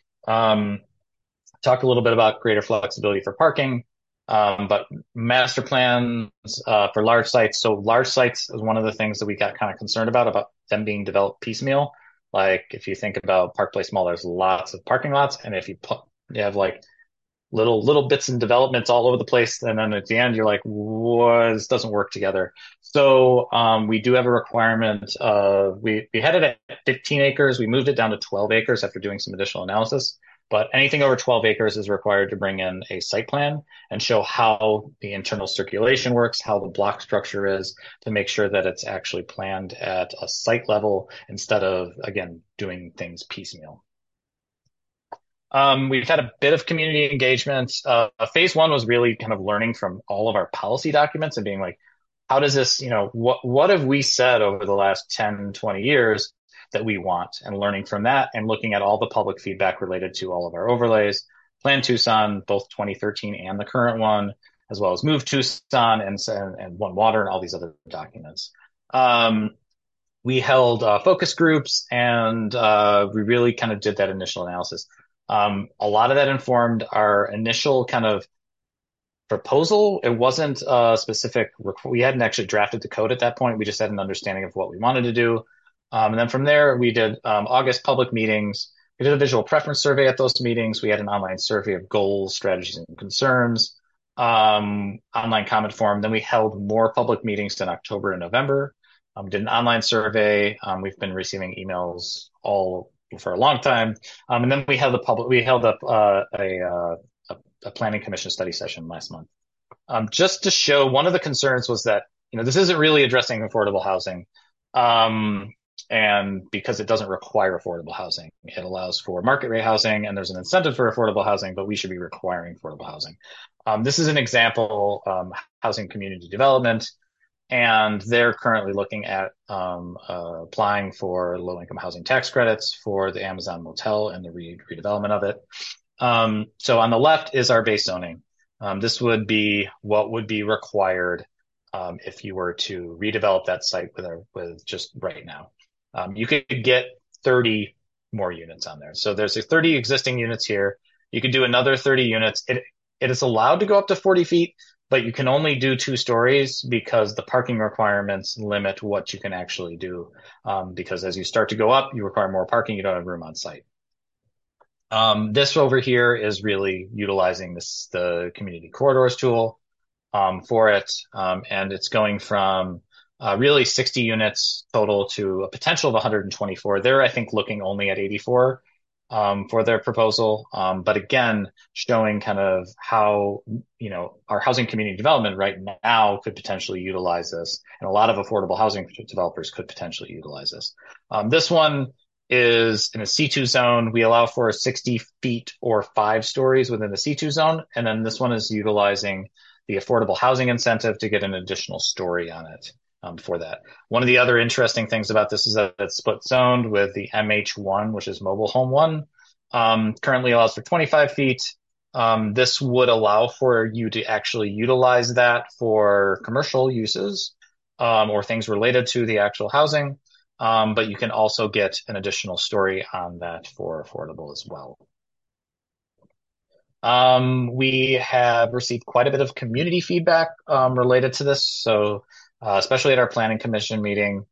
Um, talk a little bit about greater flexibility for parking. Um, but master plans uh, for large sites. So large sites is one of the things that we got kind of concerned about, about them being developed piecemeal. Like if you think about Park Place Mall, there's lots of parking lots. And if you put, you have like little, little bits and developments all over the place. And then at the end, you're like, what, this doesn't work together. So um, we do have a requirement of, we, we had it at fifteen acres. We moved it down to twelve acres after doing some additional analysis. But anything over twelve acres is required to bring in a site plan and show how the internal circulation works, how the block structure is, to make sure that it's actually planned at a site level instead of, again, doing things piecemeal. Um, we've had a bit of community engagement. Uh, phase one was really kind of learning from all of our policy documents and being like, how does this, you know, what, what have we said over the last ten, twenty years that we want, and learning from that and looking at all the public feedback related to all of our overlays, Plan Tucson, both twenty thirteen and the current one, as well as Move Tucson and, and, and One Water and all these other documents. Um, we held uh, focus groups and uh, we really kind of did that initial analysis. Um, a lot of that informed our initial kind of proposal. It wasn't a specific, we hadn't actually drafted the code at that point. We just had an understanding of what we wanted to do. Um, and then from there, we did um, August public meetings. We did a visual preference survey at those meetings. We had an online survey of goals, strategies, and concerns, um, online comment form. Then we held more public meetings in October and November. Um, we did an online survey. Um, we've been receiving emails all for a long time. Um, and then we held a public, we held up uh, a, uh, a, a planning commission study session last month. Um, just to show, one of the concerns was that, you know, this isn't really addressing affordable housing. Um, And because it doesn't require affordable housing, it allows for market rate housing, and there's an incentive for affordable housing, but we should be requiring affordable housing. Um, this is an example, um, housing community development, and they're currently looking at um, uh, applying for low-income housing tax credits for the Amazon Motel and the re- redevelopment of it. Um, so on the left is our base zoning. Um, this would be what would be required um, if you were to redevelop that site with, our, with just right now. Um, you could get thirty more units on there. So there's thirty existing units here. You could do another thirty units. It, it is allowed to go up to forty feet, but you can only do two stories because the parking requirements limit what you can actually do. Um, because as you start to go up, you require more parking. You don't have room on site. Um, this over here is really utilizing this, the community corridors tool, um, for it. Um, and it's going from, uh, really sixty units total to a potential of one hundred twenty-four. They're, I think, looking only at eighty-four, um, for their proposal. Um, but again, showing kind of how, you know, our housing community development right now could potentially utilize this. And a lot of affordable housing developers could potentially utilize this. Um, this one is in a C two zone. We allow for sixty feet or five stories within the C two zone. And then this one is utilizing the affordable housing incentive to get an additional story on it, um, for that. One of the other interesting things about this is that it's split zoned with the M H one, which is mobile home one, um, currently allows for twenty-five feet. Um, this would allow for you to actually utilize that for commercial uses, um, or things related to the actual housing. Um, but you can also get an additional story on that for affordable as well. Um, we have received quite a bit of community feedback, um, related to this. So, uh, especially at our planning commission meeting,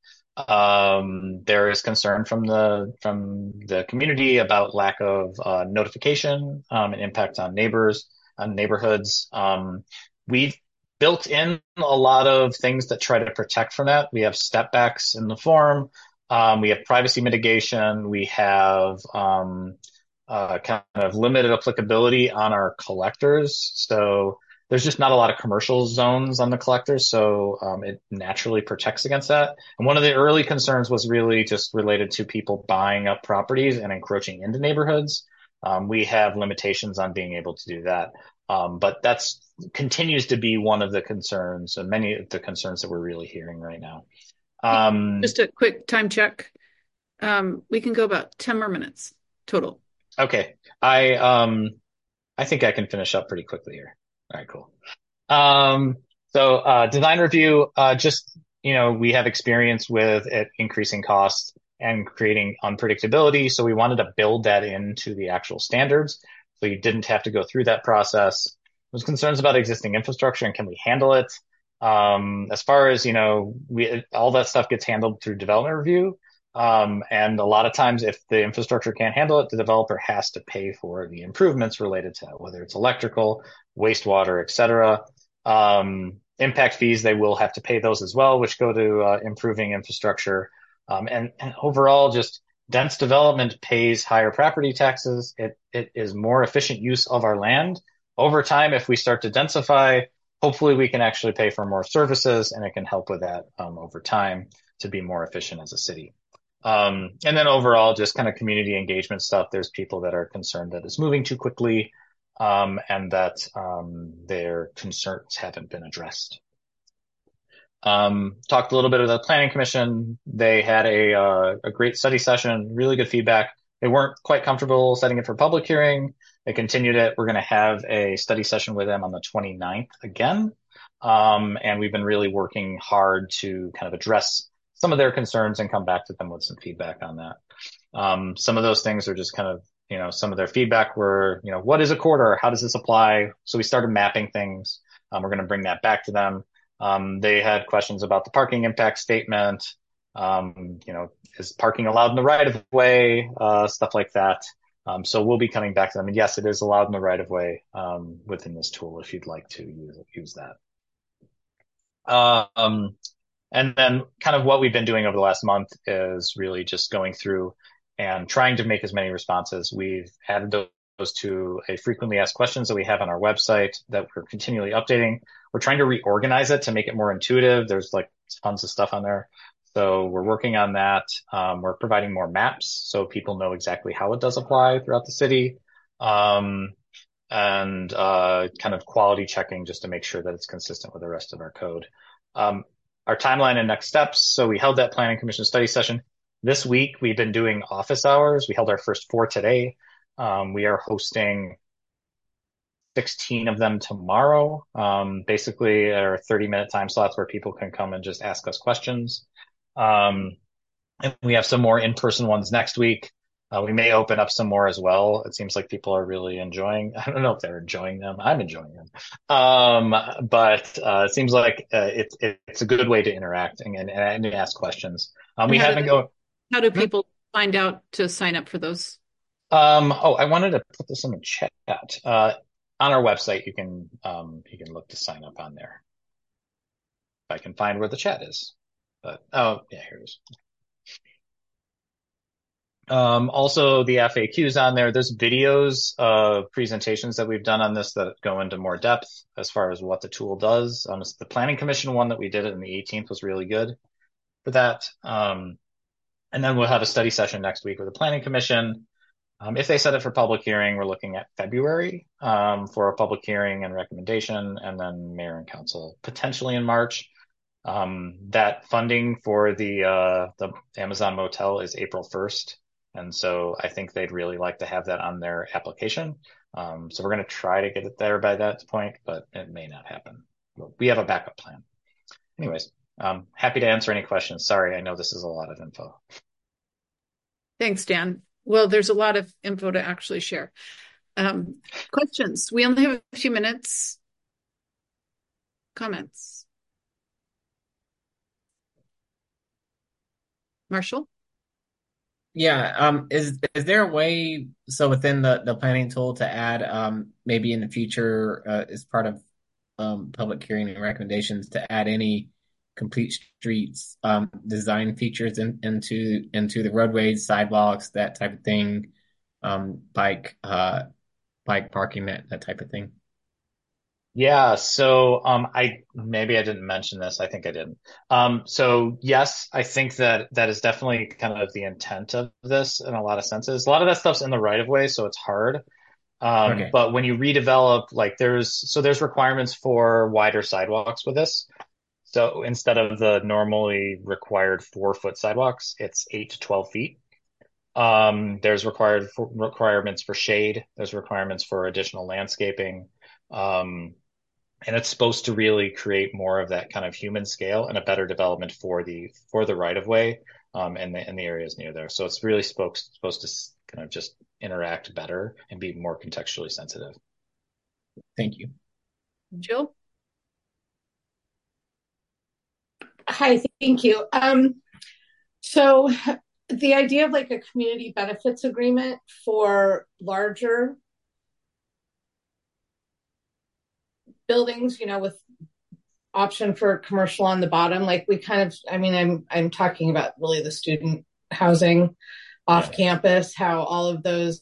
um, there is concern from the, from the community about lack of, uh, notification, um, and impact on neighbors, on neighborhoods. Um, we've built in a lot of things that try to protect from that. We have step backs in the form. Um, we have privacy mitigation. We have, um, uh, kind of limited applicability on our collectors. So there's just not a lot of commercial zones on the collectors. So, um, it naturally protects against that. And one of the early concerns was really just related to people buying up properties and encroaching into neighborhoods. Um, we have limitations on being able to do that. Um, but that's continues to be one of the concerns, and many of the concerns that we're really hearing right now. Um, Just a quick time check. Um, we can go about ten more minutes total. Okay. I, um, I think I can finish up pretty quickly here. All right, cool. Um, so, uh, design review, uh, just, you know, we have experience with it increasing costs and creating unpredictability. So we wanted to build that into the actual standards. So you didn't have to go through that process. There's concerns about existing infrastructure and can we handle it? Um, as far as, you know, we, all that stuff gets handled through development review. Um, and a lot of times if the infrastructure can't handle it, the developer has to pay for the improvements related to that, whether it's electrical, wastewater, et cetera. Um, impact fees, they will have to pay those as well, which go to uh, improving infrastructure. Um, and, and overall, just dense development pays higher property taxes. It, it is more efficient use of our land. Over time, if we start to densify, hopefully we can actually pay for more services and it can help with that um, over time to be more efficient as a city. Um, and then overall, just kind of community engagement stuff. There's people that are concerned that it's moving too quickly, um, and that, um, their concerns haven't been addressed. Um, talked a little bit of the planning commission. They had a, uh, a great study session, really good feedback. They weren't quite comfortable setting it for public hearing. They continued it. We're going to have a study session with them on the twenty-ninth again. Um, and we've been really working hard to kind of address some of their concerns and come back to them with some feedback on that. Um, some of those things are just kind of, you know, some of their feedback were, you know, what is a corridor? How does this apply? So we started mapping things. Um, we're going to bring that back to them. Um, they had questions about the parking impact statement. Um, you know, is parking allowed in the right of way? Uh, stuff like that. Um, so we'll be coming back to them. And yes, it is allowed in the right of way, um, within this tool if you'd like to use, use that. Um, And then kind of what we've been doing over the last month is really just going through and trying to make as many responses. We've added those to a frequently asked questions that we have on our website that we're continually updating. We're trying to reorganize it to make it more intuitive. There's like tons of stuff on there. So we're working on that. Um, we're providing more maps so people know exactly how it does apply throughout the city. Um, and, uh, kind of quality checking just to make sure that it's consistent with the rest of our code. Um, Our timeline and next steps. So we held that planning commission study session this week. We've been doing office hours. We held our first four today. Um, we are hosting sixteen of them tomorrow. Um, basically are thirty minute time slots where people can come and just ask us questions. Um, and we have some more in-person ones next week. Uh, we may open up some more as well. It seems like people are really enjoying. I don't know if they're enjoying them. I'm enjoying them. Um, but uh, it seems like uh, it's it's a good way to interact and, and, and ask questions. Um, And we how do haven't they, go. how do Hmm? people find out to sign up for those? Um, oh, I wanted to put this in the chat. Uh, on our website, you can um, you can look to sign up on there. If I can find where the chat is. But oh yeah, here it is. Um, also, the F A Qs on there. There's videos of presentations that we've done on this that go into more depth as far as what the tool does. Um, it's the Planning Commission one that we did it on the eighteenth was really good for that. Um, and then we'll have a study session next week with the Planning Commission. Um, if they set it for public hearing, we're looking at February um, for a public hearing and recommendation, and then mayor and council potentially in March. Um, that funding for the uh, the Amazon Motel is April first. And so I think they'd really like to have that on their application. Um, so we're going to try to get it there by that point, but it may not happen. We have a backup plan. Anyways, um, happy to answer any questions. Sorry, I know this is a lot of info. Thanks, Dan. Well, there's a lot of info to actually share. Um, questions? We only have a few minutes. Comments? Marshall? Yeah, um, is is there a way, so within the, the planning tool to add um maybe in the future uh, as part of um public hearing and recommendations to add any complete streets um design features in, into into the roadways, sidewalks, that type of thing, um bike uh bike parking, that that type of thing? Yeah, so um, I maybe I didn't mention this. I think I didn't. Um, so yes, I think that that is definitely kind of the intent of this in a lot of senses. A lot of that stuff's in the right of way, so it's hard. Um, Okay. but when you redevelop, like there's so there's requirements for wider sidewalks with this. So instead of the normally required four foot sidewalks, it's eight to twelve feet. Um, there's required for, requirements for shade. There's requirements for additional landscaping. Um, and it's supposed to really create more of that kind of human scale and a better development for the for the right of way um, and the and the areas near there. So it's really supposed supposed to kind of just interact better and be more contextually sensitive. Thank you. Jill? Hi, thank you. Um, so the idea of like a community benefits agreement for larger buildings, you know, with option for commercial on the bottom, like we kind of, I mean, I'm I'm talking about really the student housing off campus, how all of those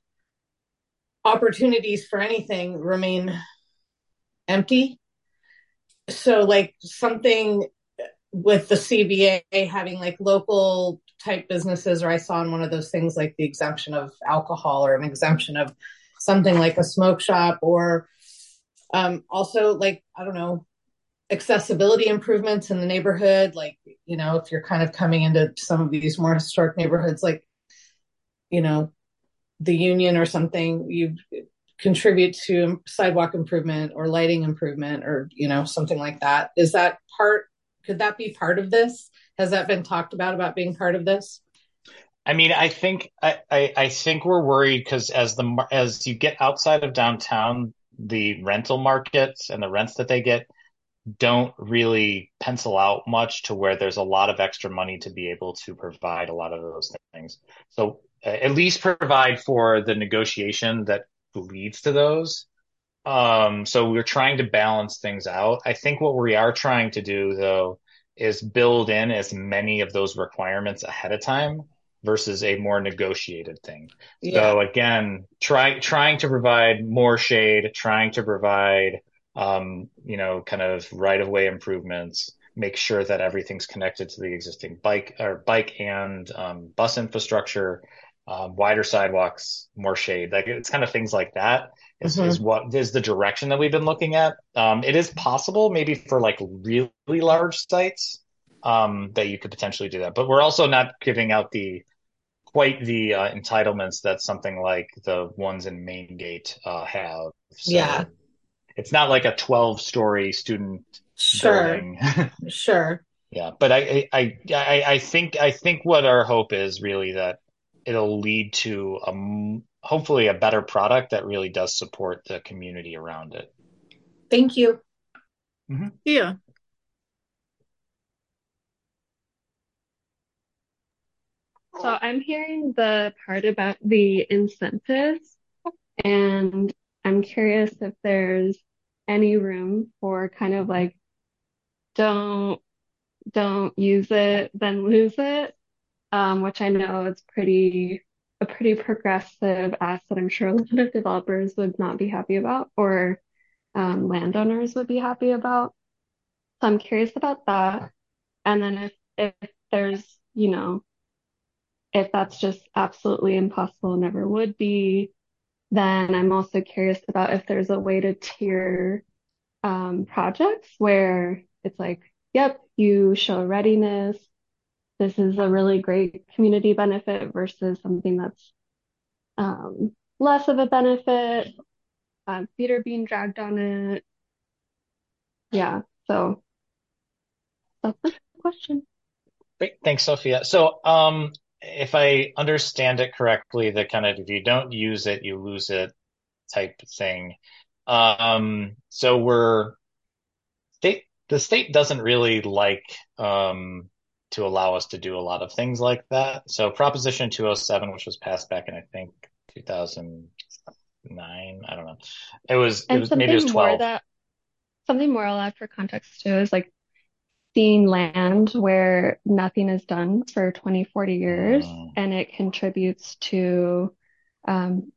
opportunities for anything remain empty. So like something with the C B A having like local type businesses, or I saw in one of those things like the exemption of alcohol or an exemption of something like a smoke shop, or um, also like, I don't know, accessibility improvements in the neighborhood. Like, you know, if you're kind of coming into some of these more historic neighborhoods, like, you know, the Union or something, you contribute to sidewalk improvement or lighting improvement or, you know, something like that. Is that part, could that be part of this? Has that been talked about, about being part of this? I mean, I think I, I, I think we're worried because as the as you get outside of downtown, the rental markets and the rents that they get don't really pencil out much to where there's a lot of extra money to be able to provide a lot of those things. So uh, at least provide for the negotiation that leads to those. Um, so we're trying to balance things out. I think what we are trying to do though is build in as many of those requirements ahead of time versus a more negotiated thing. Yeah. So again, try, trying to provide more shade, trying to provide, um, you know, kind of right of way improvements, make sure that everything's connected to the existing bike or bike and, um, bus infrastructure, um, wider sidewalks, more shade. Like it's kind of things like that is, Mhm. is what is the direction that we've been looking at. Um, it is possible maybe for like really large sites, um, that you could potentially do that, but we're also not giving out the, quite the uh, entitlements that something like the ones in Main Gate uh, have. So Yeah. it's not like a twelve story student Sure. building. Sure. Yeah, but I, I, I, I think, I think what our hope is really that it'll lead to a m- hopefully a better product that really does support the community around it. Thank you. Mm-hmm. Yeah. So I'm hearing the part about the incentives, and I'm curious if there's any room for kind of like don't don't use it, then lose it, um, which I know is pretty a pretty progressive ask that I'm sure a lot of developers would not be happy about, or um, landowners would be happy about. So I'm curious about that. And then if if there's, you know, if that's just absolutely impossible, never would be, then I'm also curious about if there's a way to tier um, projects where it's like, yep, you show readiness. This is a really great community benefit versus something that's um, less of a benefit. Um, feet are being dragged on it. Yeah, so that's the question. Great. Thanks, Sophia. So, um, if I understand it correctly, the kind of if you don't use it, you lose it type thing. Um, so we're state the state doesn't really like um to allow us to do a lot of things like that. So Proposition two oh seven, which was passed back in I think two thousand nine, I don't know. It was it And was maybe it was something more twelve. that something more I'll add for context too is like seeing land where nothing is done for twenty, forty years, Mm. and it contributes to um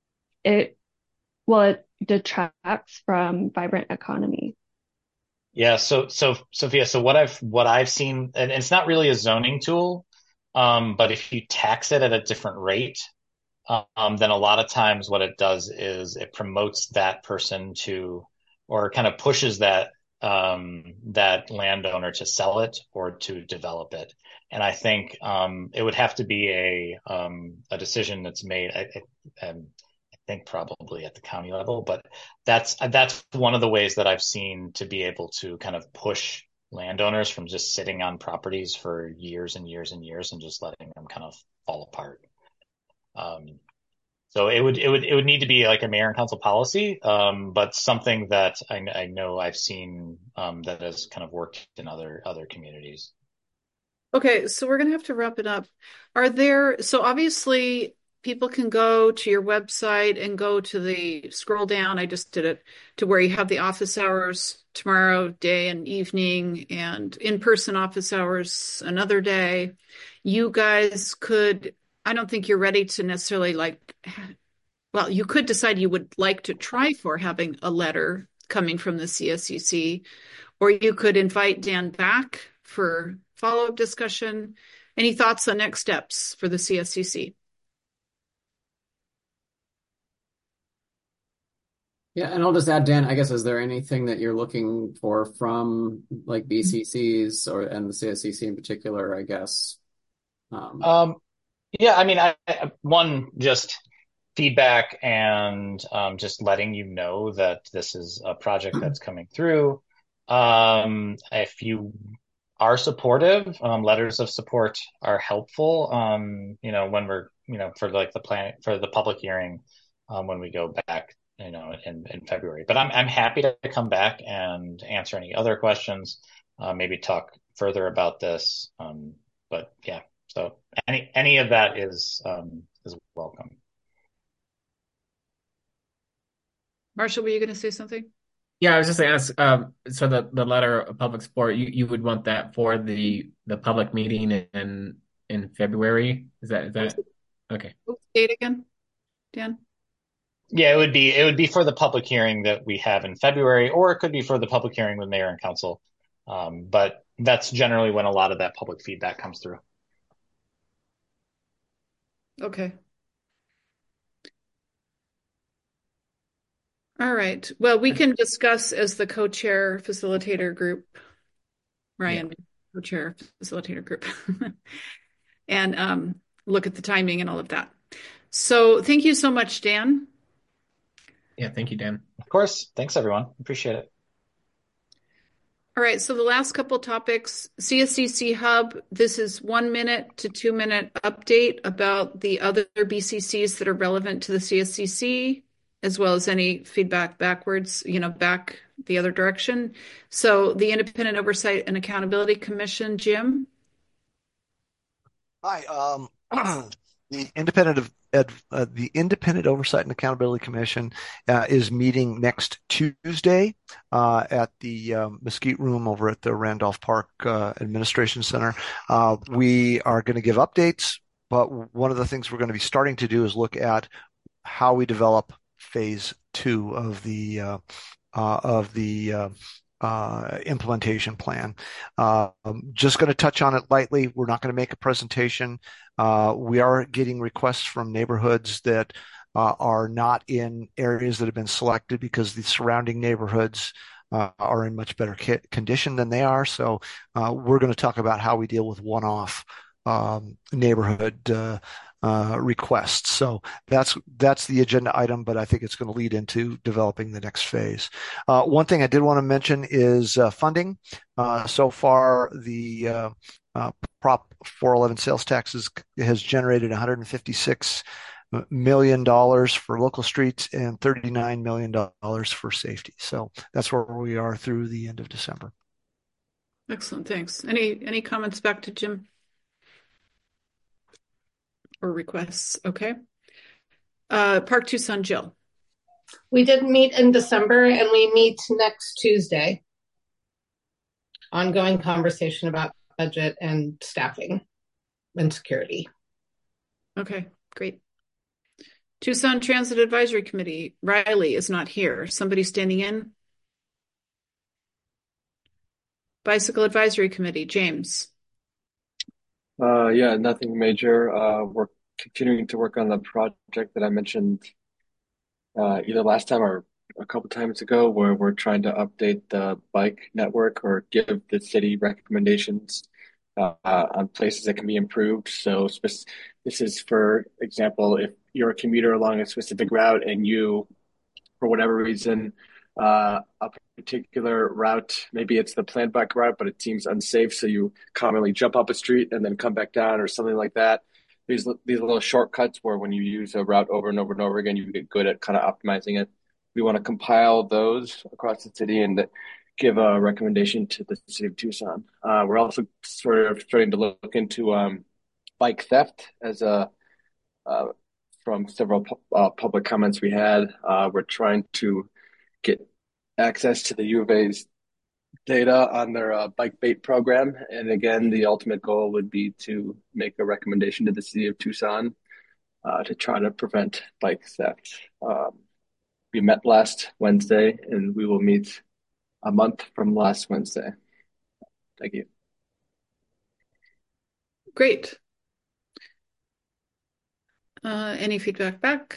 it well it detracts from vibrant economy. Yeah, so so Sophia, so what I've what I've seen, and it's not really a zoning tool, um, but if you tax it at a different rate, um, then a lot of times what it does is it promotes that person to, or kind of pushes that um, that landowner to sell it or to develop it. And I think um, it would have to be a um, a decision that's made. I, I, um, I think probably at the county level, but that's that's one of the ways that I've seen to be able to kind of push landowners from just sitting on properties for years and years and years and just letting them kind of fall apart. Um, so it would it would it would need to be like a mayor and council policy, um, but something that I, I know I've seen um, that has kind of worked in other other communities. Okay, so we're gonna have to wrap it up. Are there, so obviously people can go to your website and go to the scroll down. I just did it to where you have the office hours tomorrow, day and evening, and in-person office hours another day. You guys could, I don't think you're ready to necessarily like, well, you could decide you would like to try for having a letter coming from the C S C C, or you could invite Dan back for follow-up discussion. Any thoughts on next steps for the C S C C? Yeah, and I'll just add, Dan, I guess, is there anything that you're looking for from like B C Cs or and the C S C C in particular, I guess? Um, Um, yeah, I mean, I, I, one just feedback and um, just letting you know that this is a project that's coming through. Um, if you are supportive, um, letters of support are helpful. Um, you know, when we're, you know, for like the plan for the public hearing, um, when we go back, you know, in, in February. But I'm I'm happy to come back and answer any other questions, uh, maybe talk further about this. Um, but yeah, so any any of that is um, is welcome. Marshall, were you going to say something? Yeah, I was just gonna ask, um, so the, the letter of public support, you, you would want that for the the public meeting in in February? Is that is that okay? Date again, Dan? Yeah, it would be it would be for the public hearing that we have in February, or it could be for the public hearing with mayor and council. Um, but that's generally when a lot of that public feedback comes through. Okay. All right. Well, we can discuss as the co-chair facilitator group, Ryan, yeah. co-chair facilitator group, and um, look at the timing and all of that. So thank you so much, Dan. Yeah, thank you, Dan. Of course. Thanks, everyone. Appreciate it. All right, so the last couple topics, C S C C Hub, this is one minute to two minute update about the other B C Cs that are relevant to the C S C C, as well as any feedback backwards, you know, back the other direction. So the Independent Oversight and Accountability Commission, Jim? Hi, um, the Independent of Ed, uh, the Independent Oversight and Accountability Commission uh, is meeting next Tuesday uh, at the uh, Mesquite Room over at the Randolph Park uh, Administration Center. Uh, we are going to give updates, but one of the things we're going to be starting to do is look at how we develop phase two of the uh, uh, of the uh, uh, implementation plan. Uh, I'm just going to touch on it lightly. We're not going to make a presentation. Uh, we are getting requests from neighborhoods that uh, are not in areas that have been selected because the surrounding neighborhoods uh, are in much better ki- condition than they are. So uh, we're going to talk about how we deal with one-off um, neighborhood uh, uh, requests. So that's that's the agenda item, but I think it's going to lead into developing the next phase. Uh, one thing I did want to mention is uh, funding. Uh, so far, the uh, uh, Prop four eleven sales taxes has generated one hundred fifty-six million dollars for local streets and thirty-nine million dollars for safety. So that's where we are through the end of December. Excellent, thanks. Any any comments back to Jim? Or requests? Okay. Uh, Park Tucson, Jill. We did meet in December and we meet next Tuesday. Ongoing conversation about budget and staffing and security. Okay, great. Tucson Transit Advisory Committee, Riley is not here. Somebody standing in? Bicycle Advisory Committee, James. Uh, yeah, nothing major. Uh, we're continuing to work on the project that I mentioned uh, either last time or a couple times ago, where we're trying to update the bike network or give the city recommendations uh, on places that can be improved. So spe- this is, for example, if you're a commuter along a specific route and you, for whatever reason, uh, a particular route, maybe it's the planned bike route, but it seems unsafe, so you commonly jump up a street and then come back down or something like that. These these little shortcuts where when you use a route over and over and over again, you get good at kind of optimizing it. We want to compile those across the city and give a recommendation to the city of Tucson. Uh, we're also sort of starting to look into um, bike theft as a uh, from several pu- uh, public comments we had. Uh, we're trying to get access to the U of A's data on their uh, bike bait program. And again, the ultimate goal would be to make a recommendation to the city of Tucson uh, to try to prevent bike theft. Um, we met last Wednesday and we will meet a month from last Wednesday. Thank you. Great. Uh, any feedback back?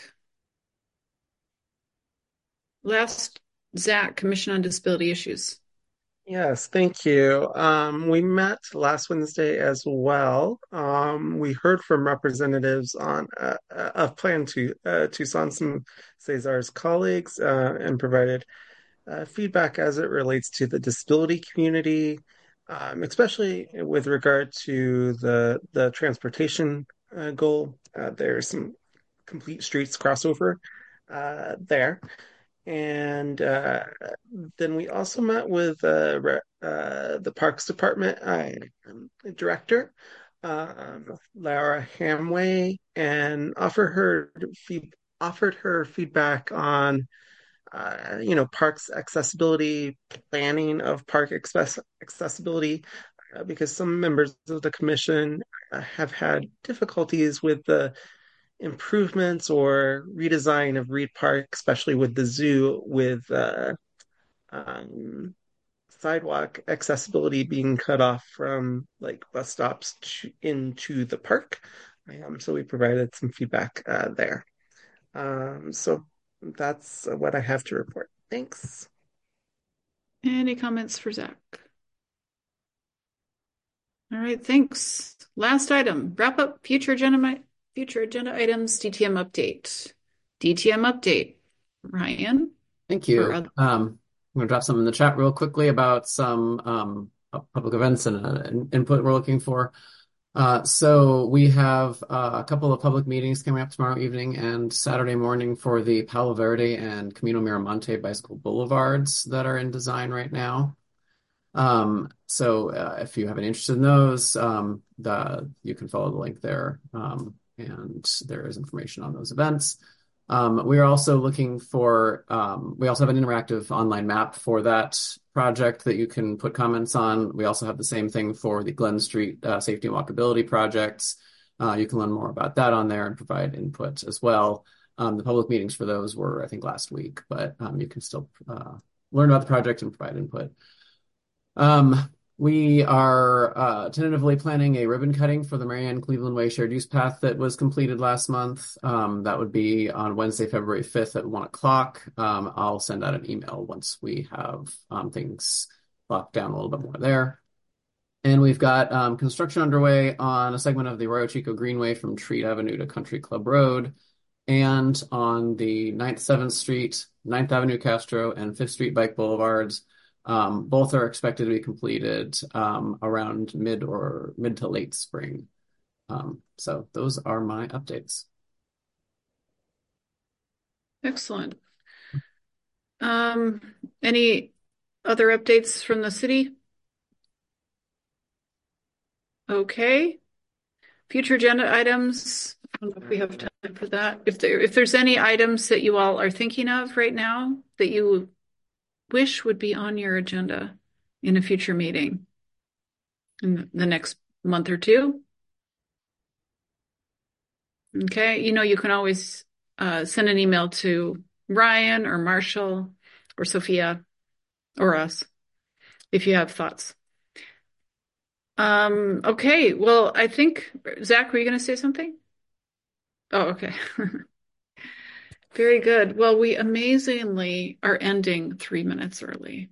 Last, Zach, Commission on Disability Issues. Yes, thank you. Um, we met last Wednesday as well. Um, we heard from representatives on uh, uh, of Plan to uh, Tucson, some Cesar's colleagues, uh, and provided uh, feedback as it relates to the disability community, um, especially with regard to the the transportation uh, goal. Uh, there's some complete streets crossover uh, there. And uh, then we also met with uh, re- uh, the Parks Department uh, director, um, Laura Hamway, and offer her fe- offered her feedback on, uh, you know, parks accessibility, planning of park access- accessibility, uh, because some members of the commission uh, have had difficulties with the improvements or redesign of Reed Park, especially with the zoo, with uh, um, sidewalk accessibility being cut off from like bus stops to, into the park. Um, so we provided some feedback uh, there. Um, so that's what I have to report. Thanks. Any comments for Zach? All right, thanks. Last item, wrap up future agenda, future agenda items, D T M update. D T M update. Ryan? Thank you. Um, going to drop some in the chat real quickly about some um, public events and uh, input we're looking for. Uh, so we have uh, a couple of public meetings coming up tomorrow evening and Saturday morning for the Palo Verde and Camino Miramonte bicycle boulevards that are in design right now. Um, so uh, if you have any interest in those, um, the, you can follow the link there, um, and there is information on those events. Um, we are also looking for, um, we also have an interactive online map for that project that you can put comments on. We also have the same thing for the Glen Street uh, safety and walkability projects. Uh, you can learn more about that on there and provide input as well. Um, the public meetings for those were, I think, last week, but um, you can still uh, learn about the project and provide input. Um, we are uh, tentatively planning a ribbon cutting for the Marianne Cleveland Way shared use path that was completed last month. Um, that would be on Wednesday, February fifth at one o'clock. Um, I'll send out an email once we have um, things locked down a little bit more there. And we've got um, construction underway on a segment of the Arroyo Chico Greenway from Treat Avenue to Country Club Road, and on the ninth, seventh Street, ninth Avenue Castro, and fifth Street Bike Boulevards. Um, both are expected to be completed um, around mid or mid to late spring. Um, so those are my updates. Excellent. Um, any other updates from the city? Okay. Future agenda items. I don't know if we have time for that. If there, if there's any items that you all are thinking of right now that you wish would be on your agenda in a future meeting in the next month or two. Okay, you know, you can always uh, send an email to Ryan or Marshall or Sophia or us if you have thoughts. Um, okay, well, I think, Zach, were you going to say something? Oh, okay. Very good. Well, we amazingly are ending three minutes early.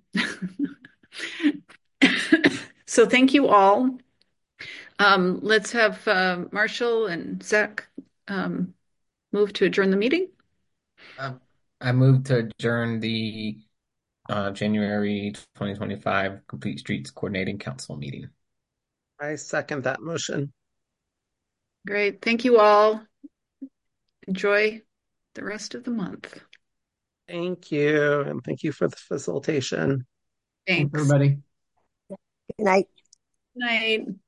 So thank you all. Um, let's have uh, Marshall and Zach um, move to adjourn the meeting. Um, I move to adjourn the uh, January twenty twenty-five Complete Streets Coordinating Council meeting. I second that motion. Great. Thank you all. Enjoy the rest of the month. Thank you. And thank you for the facilitation. Thanks, everybody. Good night. Night.